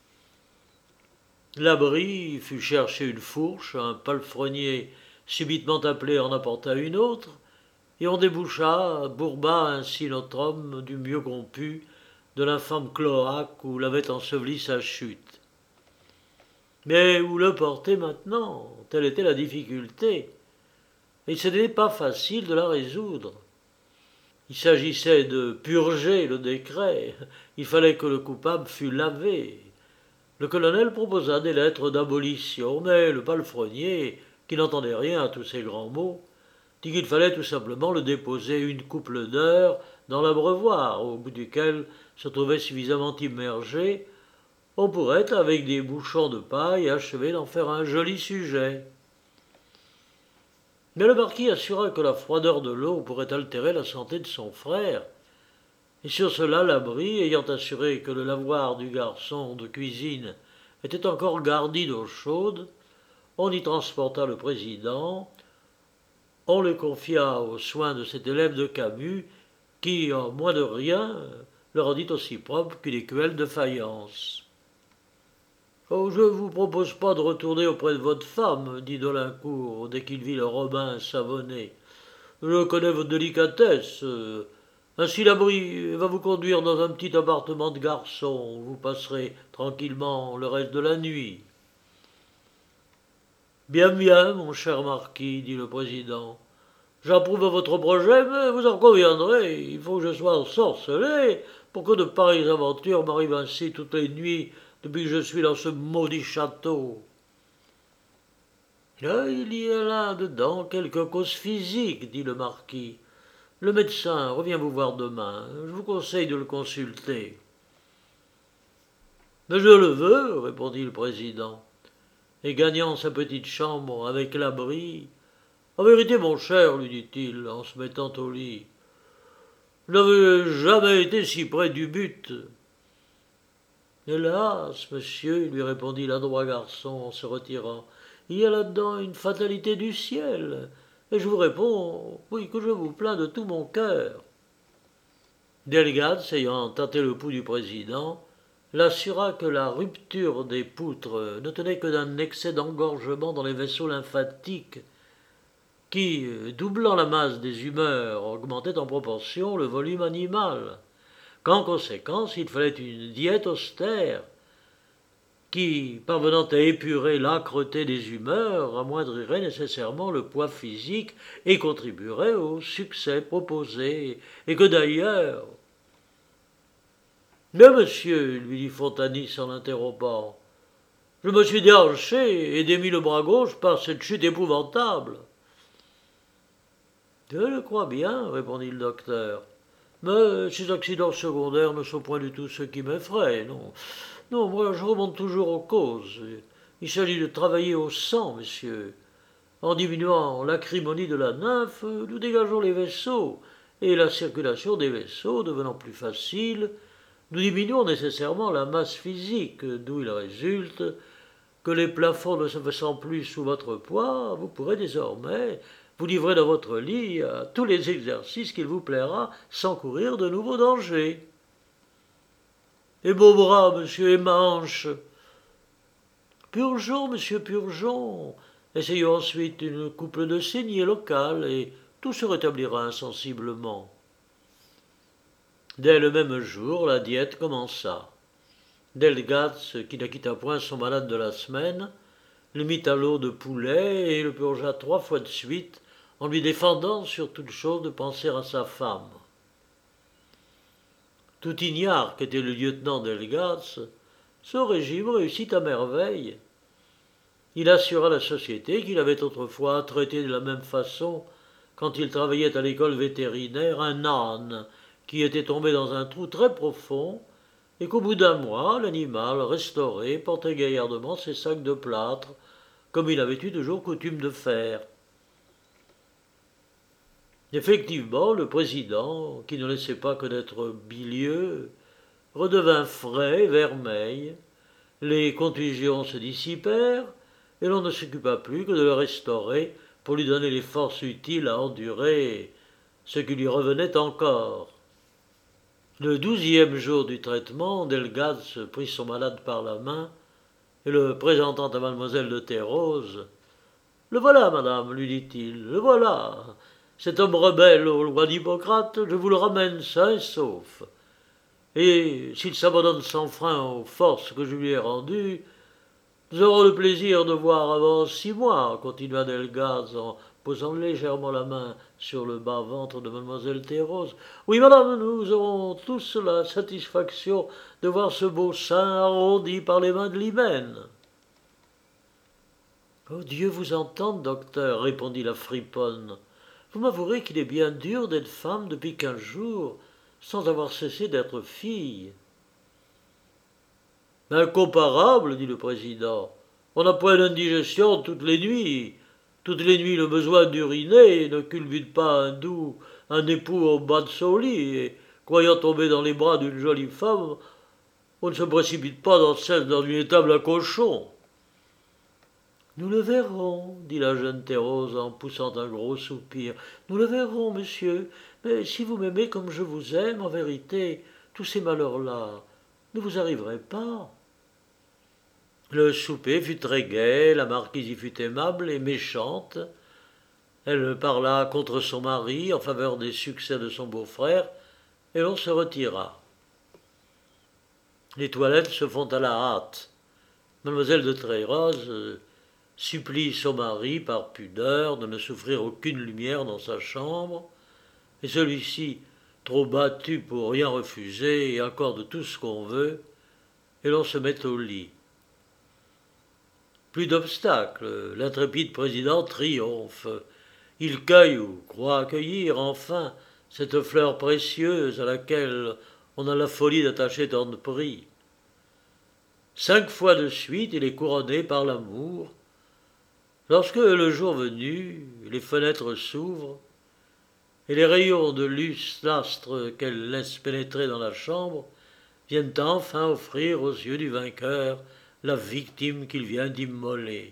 Labri fut chercher une fourche, un palefrenier subitement appelé en apporta une autre, et on déboucha, bourba ainsi notre homme du mieux qu'on put, de l'infâme cloaque où l'avait enseveli sa chute. Mais où le porter maintenant? Telle était la difficulté, et ce n'était pas facile de la résoudre. Il s'agissait de purger le décret, il fallait que le coupable fût lavé. Le colonel proposa des lettres d'abolition, mais le palefrenier, qui n'entendait rien à tous ces grands mots, dit qu'il fallait tout simplement le déposer une couple d'heures dans l'abreuvoir, au bout duquel se trouvait suffisamment immergé, on pourrait, avec des bouchons de paille, achever d'en faire un joli sujet. Mais le marquis assura que la froideur de l'eau pourrait altérer la santé de son frère, et sur cela Labri, ayant assuré que le lavoir du garçon de cuisine était encore garni d'eau chaude, on y transporta le président, on le confia aux soins de cet élève de Camus, qui, en moins de rien, le rendit aussi propre qu'une écuelle de faïence. « Oh, je ne vous propose pas de retourner auprès de votre femme, dit Dolincourt, dès qu'il vit le Robin savonné. Je connais votre délicatesse. Ainsi Labri va vous conduire dans un petit appartement de garçon, où vous passerez tranquillement le reste de la nuit. » « Bien, bien, mon cher marquis, dit le président. J'approuve votre projet, mais vous en conviendrez, il faut que je sois ensorcelé pour que de pareilles aventures m'arrivent ainsi toutes les nuits depuis que je suis dans ce maudit château. Là, il y a là-dedans quelque cause physique, dit le marquis. Le médecin revient vous voir demain. Je vous conseille de le consulter. Mais je le veux, répondit le président. Et gagnant sa petite chambre avec Labri, « En vérité, mon cher, lui dit-il, en se mettant au lit, vous n'avez jamais été si près du but. » Hélas, monsieur, lui répondit l'adroit garçon en se retirant, il y a là-dedans une fatalité du ciel, et je vous réponds, oui, que je vous plains de tout mon cœur. Delgado, ayant tâté le pouls du président, l'assura que la rupture des poutres ne tenait que d'un excès d'engorgement dans les vaisseaux lymphatiques qui, doublant la masse des humeurs, augmentait en proportion le volume animal, qu'en conséquence il fallait une diète austère qui, parvenant à épurer l'âcreté des humeurs, amoindrirait nécessairement le poids physique et contribuerait au succès proposé, et que d'ailleurs... « Mais monsieur, lui dit Fontanis en l'interrompant, je me suis déhanché et démis le bras gauche par cette chute épouvantable. » « Je le crois bien, répondit le docteur, mais ces accidents secondaires ne sont point du tout ceux qui m'effraient, non. Non, moi je remonte toujours aux causes. Il s'agit de travailler au sang, messieurs. En diminuant l'acrimonie de la nymphe, nous dégageons les vaisseaux, et la circulation des vaisseaux devenant plus facile, nous diminuons nécessairement la masse physique, d'où il résulte que les plafonds ne se faisant plus sous votre poids, vous pourrez désormais vous livrer dans votre lit à tous les exercices qu'il vous plaira sans courir de nouveaux dangers. Et beau bras, monsieur, et manche. Purgeons, monsieur, purgeons. Essayons ensuite une couple de saignées locales, et tout se rétablira insensiblement. Dès le même jour, la diète commença. Delgaz, qui ne quitta point son malade de la semaine, le mit à l'eau de poulet et le purgea 3 fois de suite, en lui défendant sur toute chose de penser à sa femme. Tout ignare qu'était le lieutenant Delgaz, ce régime réussit à merveille. Il assura la société qu'il avait autrefois traité de la même façon quand il travaillait à l'école vétérinaire un âne qui était tombé dans un trou très profond et qu'au bout d'un mois, l'animal, restauré, portait gaillardement ses sacs de plâtre, comme il avait eu toujours coutume de faire. Effectivement, le président, qui ne laissait pas connaître bilieux, redevint frais, vermeil, les contusions se dissipèrent, et l'on ne s'occupa plus que de le restaurer pour lui donner les forces utiles à endurer ce qui lui revenait encore. Le 12e jour du traitement, Delgaz prit son malade par la main et le présentant à mademoiselle de Théroz. « Le voilà, madame, lui dit-il, le voilà. Cet homme rebelle aux lois d'Hippocrate, je vous le ramène sain et sauf. Et s'il s'abandonne sans frein aux forces que je lui ai rendues, nous aurons le plaisir de voir avant 6 mois, continua Delgaz en posant légèrement la main sur le bas-ventre de mademoiselle Théroz. Oui, madame, nous aurons tous la satisfaction de voir ce beau sein arrondi par les mains de l'hymen. Oh, Dieu vous entende, docteur, répondit la friponne. Vous m'avouerez qu'il est bien dur d'être femme depuis 15 jours, sans avoir cessé d'être fille. Incomparable, dit le président. On n'a point d'indigestion toutes les nuits. Toutes les nuits, le besoin d'uriner ne culbute pas un époux au bas de son lit, et, croyant tomber dans les bras d'une jolie femme, on ne se précipite pas dans une étable à cochon. Nous le verrons, dit la jeune Thérose en poussant un gros soupir. Nous le verrons, monsieur, mais si vous m'aimez comme je vous aime, en vérité, tous ces malheurs-là ne vous arriveraient pas. Le souper fut très gai, la marquise y fut aimable et méchante. Elle parla contre son mari en faveur des succès de son beau-frère, et l'on se retira. Les toilettes se font à la hâte. Mademoiselle de Tréroz supplie son mari, par pudeur, de ne souffrir aucune lumière dans sa chambre, et celui-ci, trop battu pour rien refuser, et accorde tout ce qu'on veut, et l'on se met au lit. Plus d'obstacles, l'intrépide président triomphe. Il cueille ou croit accueillir, enfin, cette fleur précieuse à laquelle on a la folie d'attacher tant de prix. 5 fois de suite, il est couronné par l'amour. Lorsque, le jour venu, les fenêtres s'ouvrent, et les rayons de lustre qu'elles laissent pénétrer dans la chambre viennent enfin offrir aux yeux du vainqueur la victime qu'il vient d'immoler.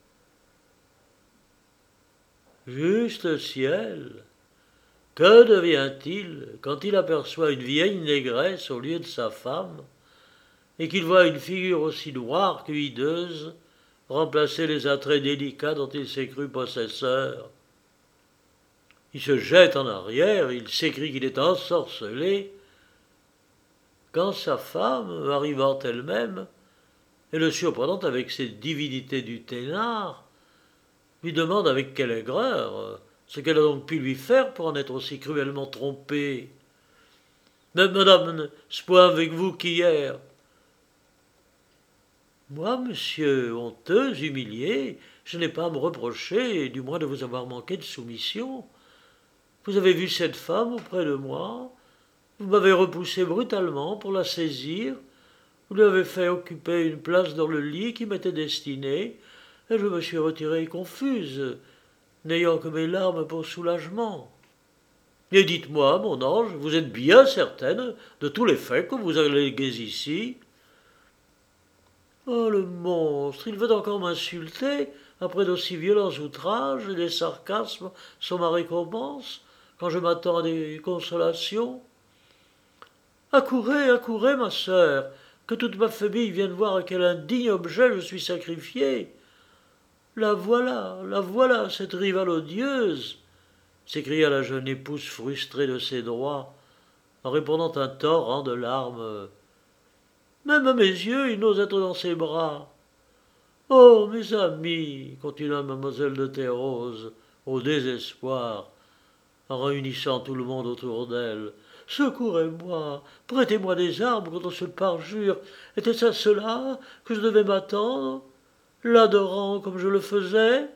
Juste ciel! Que devient-il quand il aperçoit une vieille négresse au lieu de sa femme, et qu'il voit une figure aussi noire que hideuse remplacer les attraits délicats dont il s'est cru possesseur? Il se jette en arrière, il s'écrie qu'il est ensorcelé, quand sa femme, arrivant elle-même, et le surprenant avec ses divinités du ténard, lui demande avec quelle aigreur ce qu'elle a donc pu lui faire pour en être aussi cruellement trompée. Mais madame n'est-ce point avec vous qu'hier? Moi, monsieur, honteuse, humiliée, je n'ai pas à me reprocher, du moins de vous avoir manqué de soumission. Vous avez vu cette femme auprès de moi, vous m'avez repoussé brutalement pour la saisir, vous lui avez fait occuper une place dans le lit qui m'était destiné, et je me suis retirée confuse, n'ayant que mes larmes pour soulagement. Et dites-moi, mon ange, vous êtes bien certaine de tous les faits que vous alléguez ici? Oh, le monstre, il veut encore m'insulter, après d'aussi violents outrages et des sarcasmes sur ma récompense, quand je m'attends à des consolations. Accourez, ma sœur, que toute ma famille vienne voir à quel indigne objet je suis sacrifié. La voilà, cette rivale odieuse, s'écria la jeune épouse frustrée de ses droits, en répondant un torrent de larmes. Même à mes yeux, il n'ose être dans ses bras. Oh, mes amis, continua mademoiselle de Thérouse, au désespoir, en réunissant tout le monde autour d'elle. Secourez-moi, prêtez-moi des armes contre ce parjure. Était-ce à cela que je devais m'attendre, l'adorant comme je le faisais?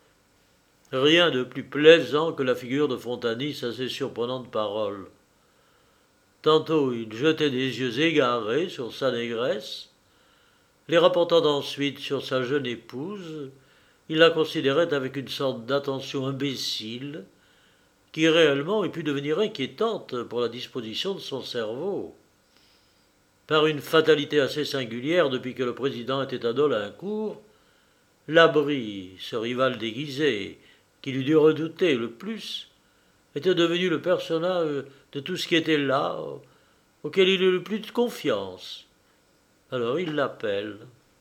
Rien de plus plaisant que la figure de Fontanis à ces surprenantes paroles. Tantôt il jetait des yeux égarés sur sa négresse, les rapportant ensuite sur sa jeune épouse, il la considérait avec une sorte d'attention imbécile, qui réellement eût pu devenir inquiétante pour la disposition de son cerveau. Par une fatalité assez singulière depuis que le président était à Dolincourt, Labri, ce rival déguisé, qu'il eût dû redouter le plus, était devenu le personnage de tout ce qui était là, auquel il eut le plus de confiance. Alors il l'appelle.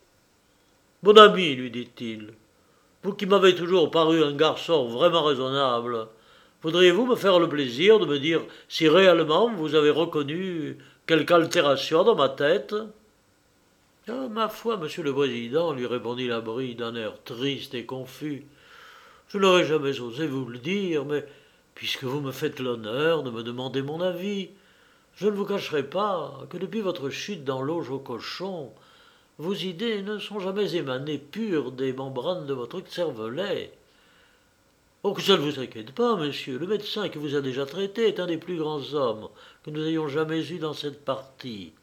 Mon ami, lui dit-il, vous qui m'avez toujours paru un garçon vraiment raisonnable, voudriez-vous me faire le plaisir de me dire si réellement vous avez reconnu quelque altération dans ma tête? Ah, ma foi, monsieur le président, lui répondit Labri d'un air triste et confus, je n'aurais jamais osé vous le dire, mais puisque vous me faites l'honneur de me demander mon avis, je ne vous cacherai pas que depuis votre chute dans l'auge au cochon, vos idées ne sont jamais émanées pures des membranes de votre cervelet. Oh, que ça ne vous inquiète pas, monsieur, le médecin qui vous a déjà traité est un des plus grands hommes que nous ayons jamais eus dans cette partie.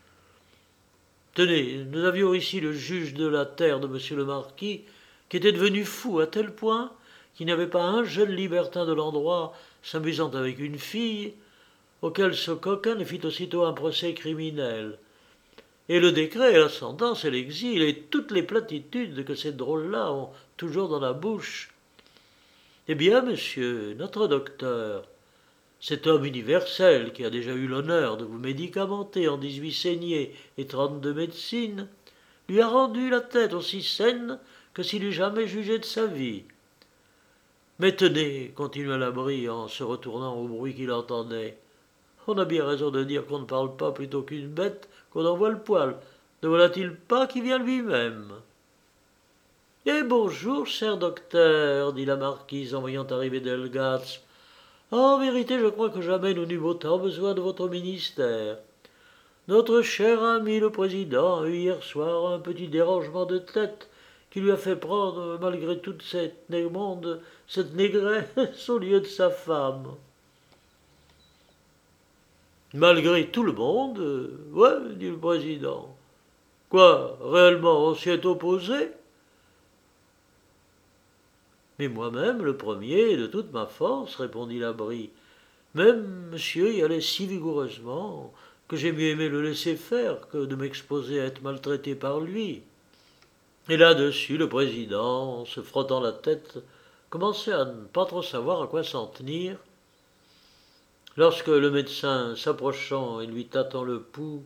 Tenez, nous avions ici le juge de la terre de monsieur le marquis, qui était devenu fou à tel point qu'il n'y avait pas un jeune libertin de l'endroit s'amusant avec une fille, auquel ce coquin ne fit aussitôt un procès criminel. Et le décret, la sentence et l'exil, et toutes les platitudes que ces drôles-là ont toujours dans la bouche. Eh bien, monsieur, notre docteur, cet homme universel qui a déjà eu l'honneur de vous médicamenter en 18 saignées et 32 médecines, lui a rendu la tête aussi saine que s'il eût jamais jugé de sa vie. Mais tenez, continua Labri en se retournant au bruit qu'il entendait, on a bien raison de dire qu'on ne parle pas plutôt qu'une bête qu'on envoie le poil. Ne voilà-t-il pas qui vient lui-même? Eh bonjour, cher docteur, dit la marquise en voyant arriver Delgats. En vérité, je crois que jamais nous n'eûmes autant besoin de votre ministère. Notre cher ami le président a eu hier soir un petit dérangement de tête qui lui a fait prendre, malgré toute cette négresse au lieu de sa femme. Malgré tout le monde, ouais, dit le président. Quoi, réellement, on s'y est opposé? Mais moi-même, le premier, de toute ma force, répondit Labri. Même monsieur y allait si vigoureusement que j'ai mieux aimé le laisser faire que de m'exposer à être maltraité par lui. Et là-dessus, le président, en se frottant la tête, commençait à ne pas trop savoir à quoi s'en tenir, lorsque le médecin, s'approchant et lui tâtant le pouls,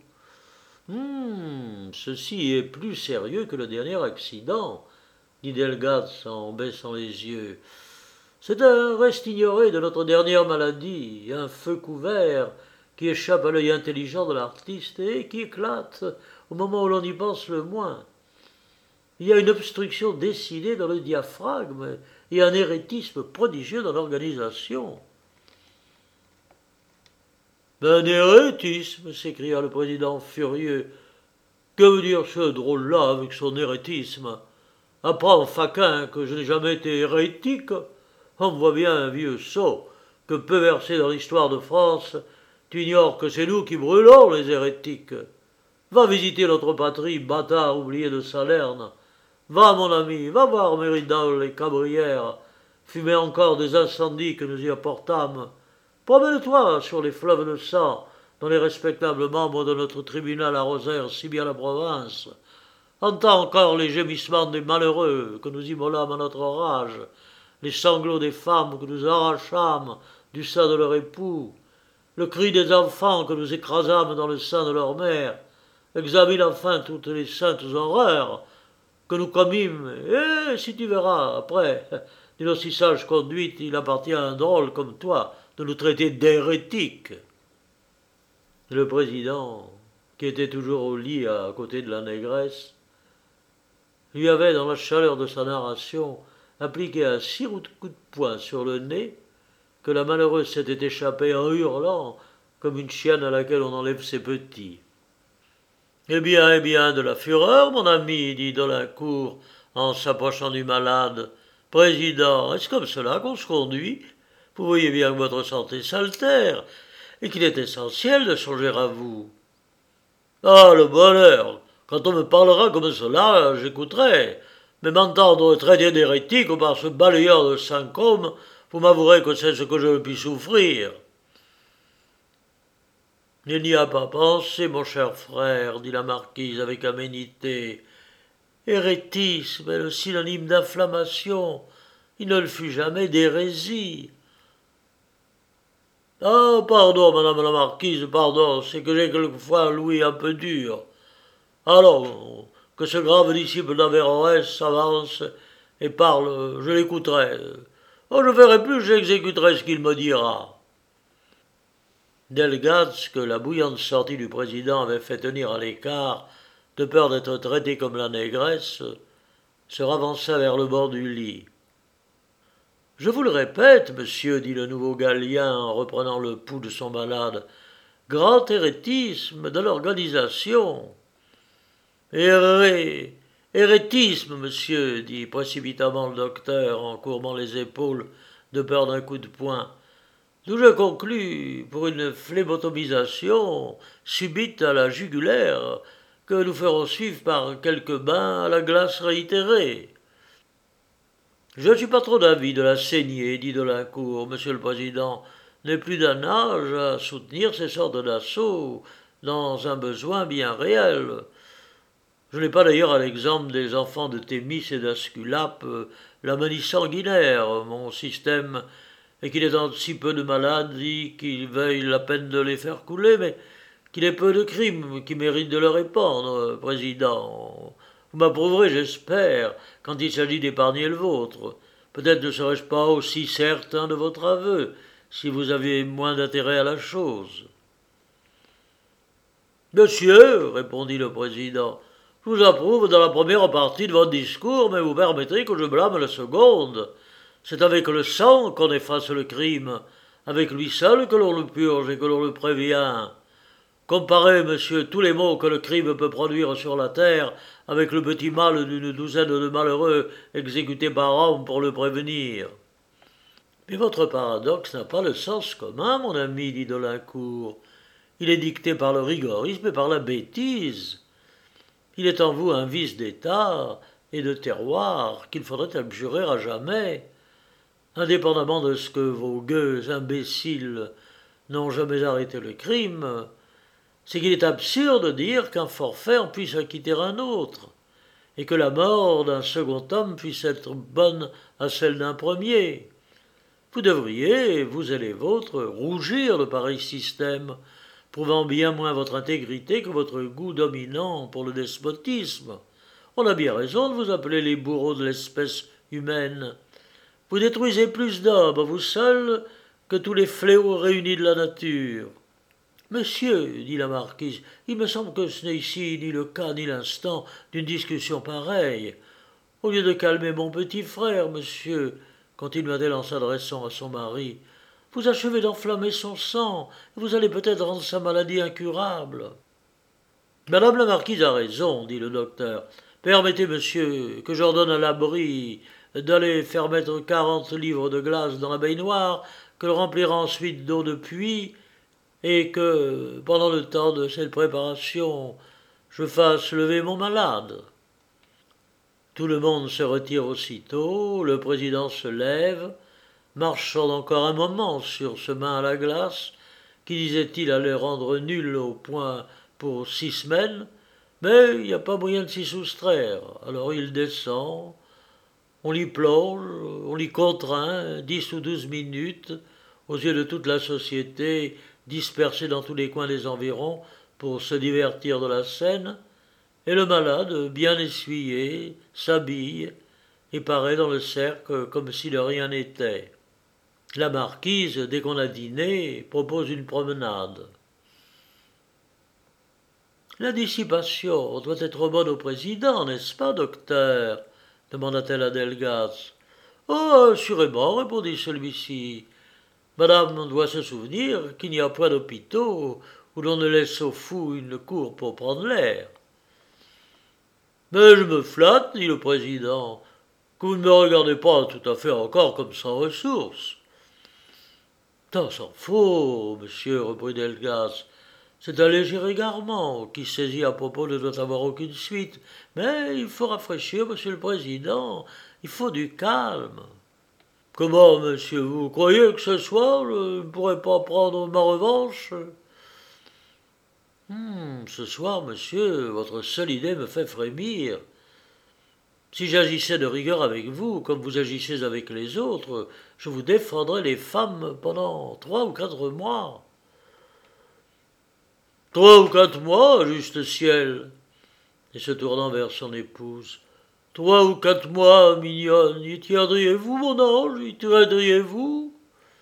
ceci est plus sérieux que le dernier accident, dit Delgats en baissant les yeux. C'est un reste ignoré de notre dernière maladie, un feu couvert qui échappe à l'œil intelligent de l'artiste et qui éclate au moment où l'on y pense le moins. Il y a une obstruction décidée dans le diaphragme et un éréthisme prodigieux dans l'organisation. Un éréthisme, s'écria le président furieux. Que veut dire ce drôle-là avec son éréthisme? Apprends, faquin, que je n'ai jamais été hérétique. On voit bien, vieux sot, que peu versé dans l'histoire de France, tu ignores que c'est nous qui brûlons les hérétiques. Va visiter notre patrie, bâtard oublié de Salerne. Va, mon ami, va voir Méridol et Cabrières, fumer encore des incendies que nous y apportâmes. Promène-toi sur les fleuves de sang, dont les respectables membres de notre tribunal arrosèrent si bien la province. Entends encore les gémissements des malheureux que nous immolâmes à notre rage, les sanglots des femmes que nous arrachâmes du sein de leur époux, le cri des enfants que nous écrasâmes dans le sein de leur mère. Examine enfin toutes les saintes horreurs que nous commîmes, et si tu verras, après, d'une aussi sage conduite, il appartient à un drôle comme toi de nous traiter d'hérétiques. Le président, qui était toujours au lit à côté de la négresse, lui avait, dans la chaleur de sa narration, appliqué un si rude coup de poing sur le nez que la malheureuse s'était échappée en hurlant comme une chienne à laquelle on enlève ses petits. Eh bien, de la fureur, mon ami, dit Dolincourt, en s'approchant du malade. Président, est-ce comme cela qu'on se conduit? Vous voyez bien que votre santé s'altère, et qu'il est essentiel de songer à vous. Ah, le bonheur! Quand on me parlera comme cela, j'écouterai. Mais m'entendre traiter d'hérétique par ce balayeur de cinq hommes, vous m'avouerez que c'est ce que je ne puis souffrir. Il n'y a pas pensé, mon cher frère, dit la marquise avec aménité. Hérétisme est le synonyme d'inflammation. Il ne le fut jamais d'hérésie. Ah, pardon, madame la marquise, pardon, c'est que j'ai quelquefois un louis un peu dur. Alors, que ce grave disciple d'Averroès s'avance et parle, je l'écouterai. Oh, je ferai plus, j'exécuterai ce qu'il me dira. Delgats, que la bouillante sortie du président avait fait tenir à l'écart, de peur d'être traité comme la négresse, se ravança vers le bord du lit. Je vous le répète, monsieur, dit le nouveau Galien en reprenant le pouls de son malade, grand hérétisme de l'organisation. Hérétisme, monsieur, dit précipitamment le docteur en courbant les épaules de peur d'un coup de poing. D'où je conclus, pour une phlébotomisation subite à la jugulaire, que nous ferons suivre par quelques bains à la glace réitérée. Je ne suis pas trop d'avis de la saignée, dit Dolincourt. Monsieur le Président n'est plus d'un âge à soutenir ces sortes d'assauts dans un besoin bien réel. Je n'ai pas d'ailleurs à l'exemple des enfants de Thémis et d'Asculape la manie sanguinaire. Mon système est qu'il ait si peu de maladies qu'il veuille la peine de les faire couler, mais qu'il ait peu de crimes qui méritent de le répandre, Président. Vous m'approuverez, j'espère, quand il s'agit d'épargner le vôtre. Peut-être ne serais-je pas aussi certain de votre aveu, si vous aviez moins d'intérêt à la chose. Monsieur, répondit le président, je vous approuve dans la première partie de votre discours, mais vous permettrez que je blâme la seconde. C'est avec le sang qu'on efface le crime, avec lui seul que l'on le purge et que l'on le prévient. Comparez, monsieur, tous les maux que le crime peut produire sur la terre avec le petit mal d'une douzaine de malheureux exécutés par an pour le prévenir. Mais votre paradoxe n'a pas le sens commun, mon ami, dit Dolincourt. Il est dicté par le rigorisme et par la bêtise. Il est en vous un vice d'état et de terroir qu'il faudrait abjurer à jamais. Indépendamment de ce que vos gueux imbéciles n'ont jamais arrêté le crime, c'est qu'il est absurde de dire qu'un forfait en puisse acquitter un autre, et que la mort d'un second homme puisse être bonne à celle d'un premier. Vous devriez, vous et les vôtres, rougir de pareil système, prouvant bien moins votre intégrité que votre goût dominant pour le despotisme. On a bien raison de vous appeler les bourreaux de l'espèce humaine. Vous détruisez plus d'hommes, vous seuls, que tous les fléaux réunis de la nature. Monsieur, dit la marquise, il me semble que ce n'est ici ni le cas ni l'instant d'une discussion pareille. Au lieu de calmer mon petit frère, monsieur, continua-t-elle en s'adressant à son mari, vous achevez d'enflammer son sang, et vous allez peut-être rendre sa maladie incurable. Madame la marquise a raison, dit le docteur. Permettez, monsieur, que j'ordonne à l'abri d'aller faire mettre 40 livres de glace dans la baignoire, que le remplira ensuite d'eau de puits, et que, pendant le temps de cette préparation, je fasse lever mon malade. Tout le monde se retire aussitôt, le président se lève, marchant encore un moment sur ce main à la glace, qui, disait-il, allait rendre nul au point pour 6 semaines, mais il n'y a pas moyen de s'y soustraire. Alors il descend, on l'y plonge, on l'y contraint 10 ou 12 minutes, aux yeux de toute la société, dispersés dans tous les coins des environs pour se divertir de la scène, et le malade, bien essuyé, s'habille et paraît dans le cercle comme si de rien n'était. La marquise, dès qu'on a dîné, propose une promenade. La dissipation doit être bonne au président, n'est-ce pas, docteur demanda-t-elle à Delgas. Oh, assurément, répondit celui-ci. Madame doit se souvenir qu'il n'y a point d'hôpitaux où l'on ne laisse aux fous une cour pour prendre l'air. Mais je me flatte, dit le président, que vous ne me regardez pas tout à fait encore comme sans ressources. Tant s'en faut, monsieur, reprit Delgas. C'est un léger égarement qui saisit à propos ne doit avoir aucune suite. Mais il faut rafraîchir, monsieur le président. Il faut du calme. Comment, monsieur, vous croyez que ce soir je ne pourrais pas prendre ma revanche? Ce soir, monsieur, votre seule idée me fait frémir. Si j'agissais de rigueur avec vous, comme vous agissez avec les autres, je vous défendrais les femmes pendant 3 ou 4 mois. 3 ou 4 mois, juste ciel. Et se tournant vers son épouse. 3 ou 4 mois, mignonne, y tiendriez-vous, mon ange, y tiendriez-vous?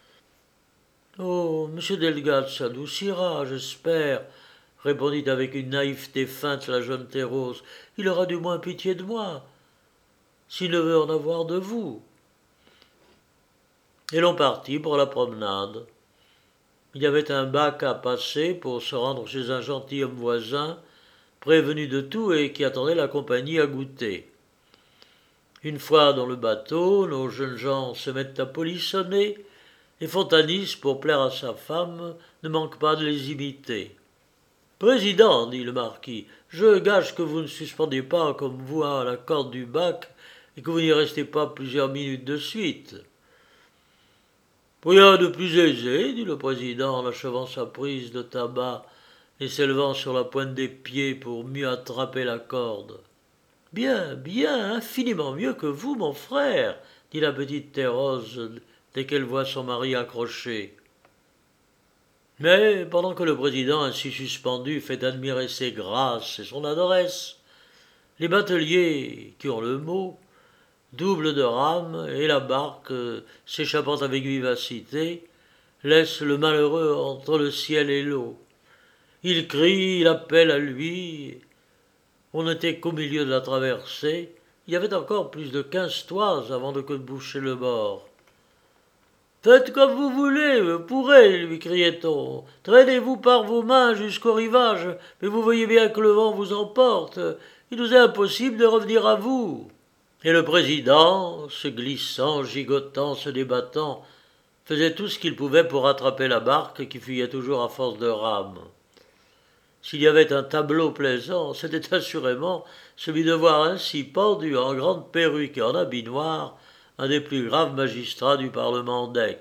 Oh, monsieur Delgas s'adoucira, j'espère, répondit avec une naïveté feinte la jeune Thérose. Il aura du moins pitié de moi, s'il ne veut en avoir de vous. Et l'on partit pour la promenade. Il y avait un bac à passer pour se rendre chez un gentilhomme voisin, prévenu de tout et qui attendait la compagnie à goûter. Une fois dans le bateau, nos jeunes gens se mettent à polissonner, et Fontanis, pour plaire à sa femme, ne manque pas de les imiter. Président, dit le marquis, je gage que vous ne suspendez pas comme vous à la corde du bac et que vous n'y restez pas plusieurs minutes de suite. Rien de plus aisé, dit le président en achevant sa prise de tabac et s'élevant sur la pointe des pieds pour mieux attraper la corde. Bien, bien, infiniment mieux que vous, mon frère, dit la petite Thérose dès qu'elle voit son mari accroché. Mais pendant que le président ainsi suspendu fait admirer ses grâces et son adresse, les bateliers, qui ont le mot, doublent de rame et la barque, s'échappant avec vivacité, laisse le malheureux entre le ciel et l'eau. Il crie, il appelle à lui. On n'était qu'au milieu de la traversée. Il y avait encore plus de 15 toises avant de boucher le bord. Faites comme vous voulez, vous pourrez, lui criait-on. Traînez-vous par vos mains jusqu'au rivage, mais vous voyez bien que le vent vous emporte. Il nous est impossible de revenir à vous. Et le président, se glissant, gigotant, se débattant, faisait tout ce qu'il pouvait pour rattraper la barque qui fuyait toujours à force de rames. S'il y avait un tableau plaisant, c'était assurément celui de voir ainsi pendu en grande perruque et en habit noir un des plus graves magistrats du Parlement d'Aix.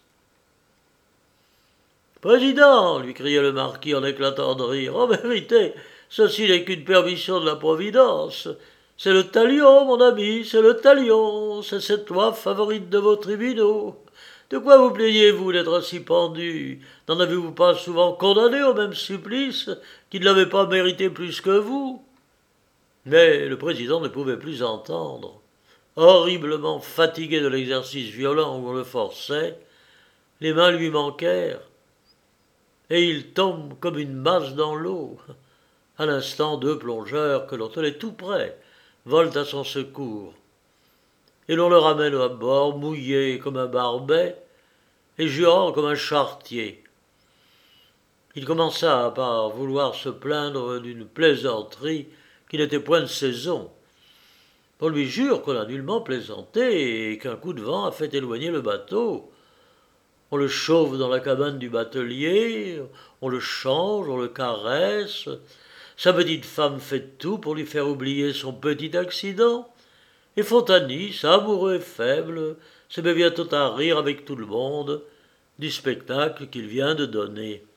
« Président, lui criait le marquis en éclatant de rire, en vérité, ceci n'est qu'une permission de la Providence. C'est le talion, mon ami, c'est le talion, c'est cette loi favorite de vos tribunaux. De quoi vous plaignez-vous d'être ainsi pendu? N'en avez-vous pas souvent condamné au même supplice, qui ne l'avait pas mérité plus que vous? » Mais le président ne pouvait plus entendre. Horriblement fatigué de l'exercice violent où on le forçait, les mains lui manquèrent, et il tombe comme une masse dans l'eau. À l'instant, 2 plongeurs que l'on tenait tout près volent à son secours, et l'on le ramène à bord, mouillé comme un barbet et jurant comme un charretier. Il commença par vouloir se plaindre d'une plaisanterie qui n'était point de saison. On lui jure qu'on a nullement plaisanté et qu'un coup de vent a fait éloigner le bateau. On le chauffe dans la cabane du batelier, on le change, on le caresse. Sa petite femme fait tout pour lui faire oublier son petit accident. Et Fontanis, amoureux et faible, se met bientôt à rire avec tout le monde du spectacle qu'il vient de donner.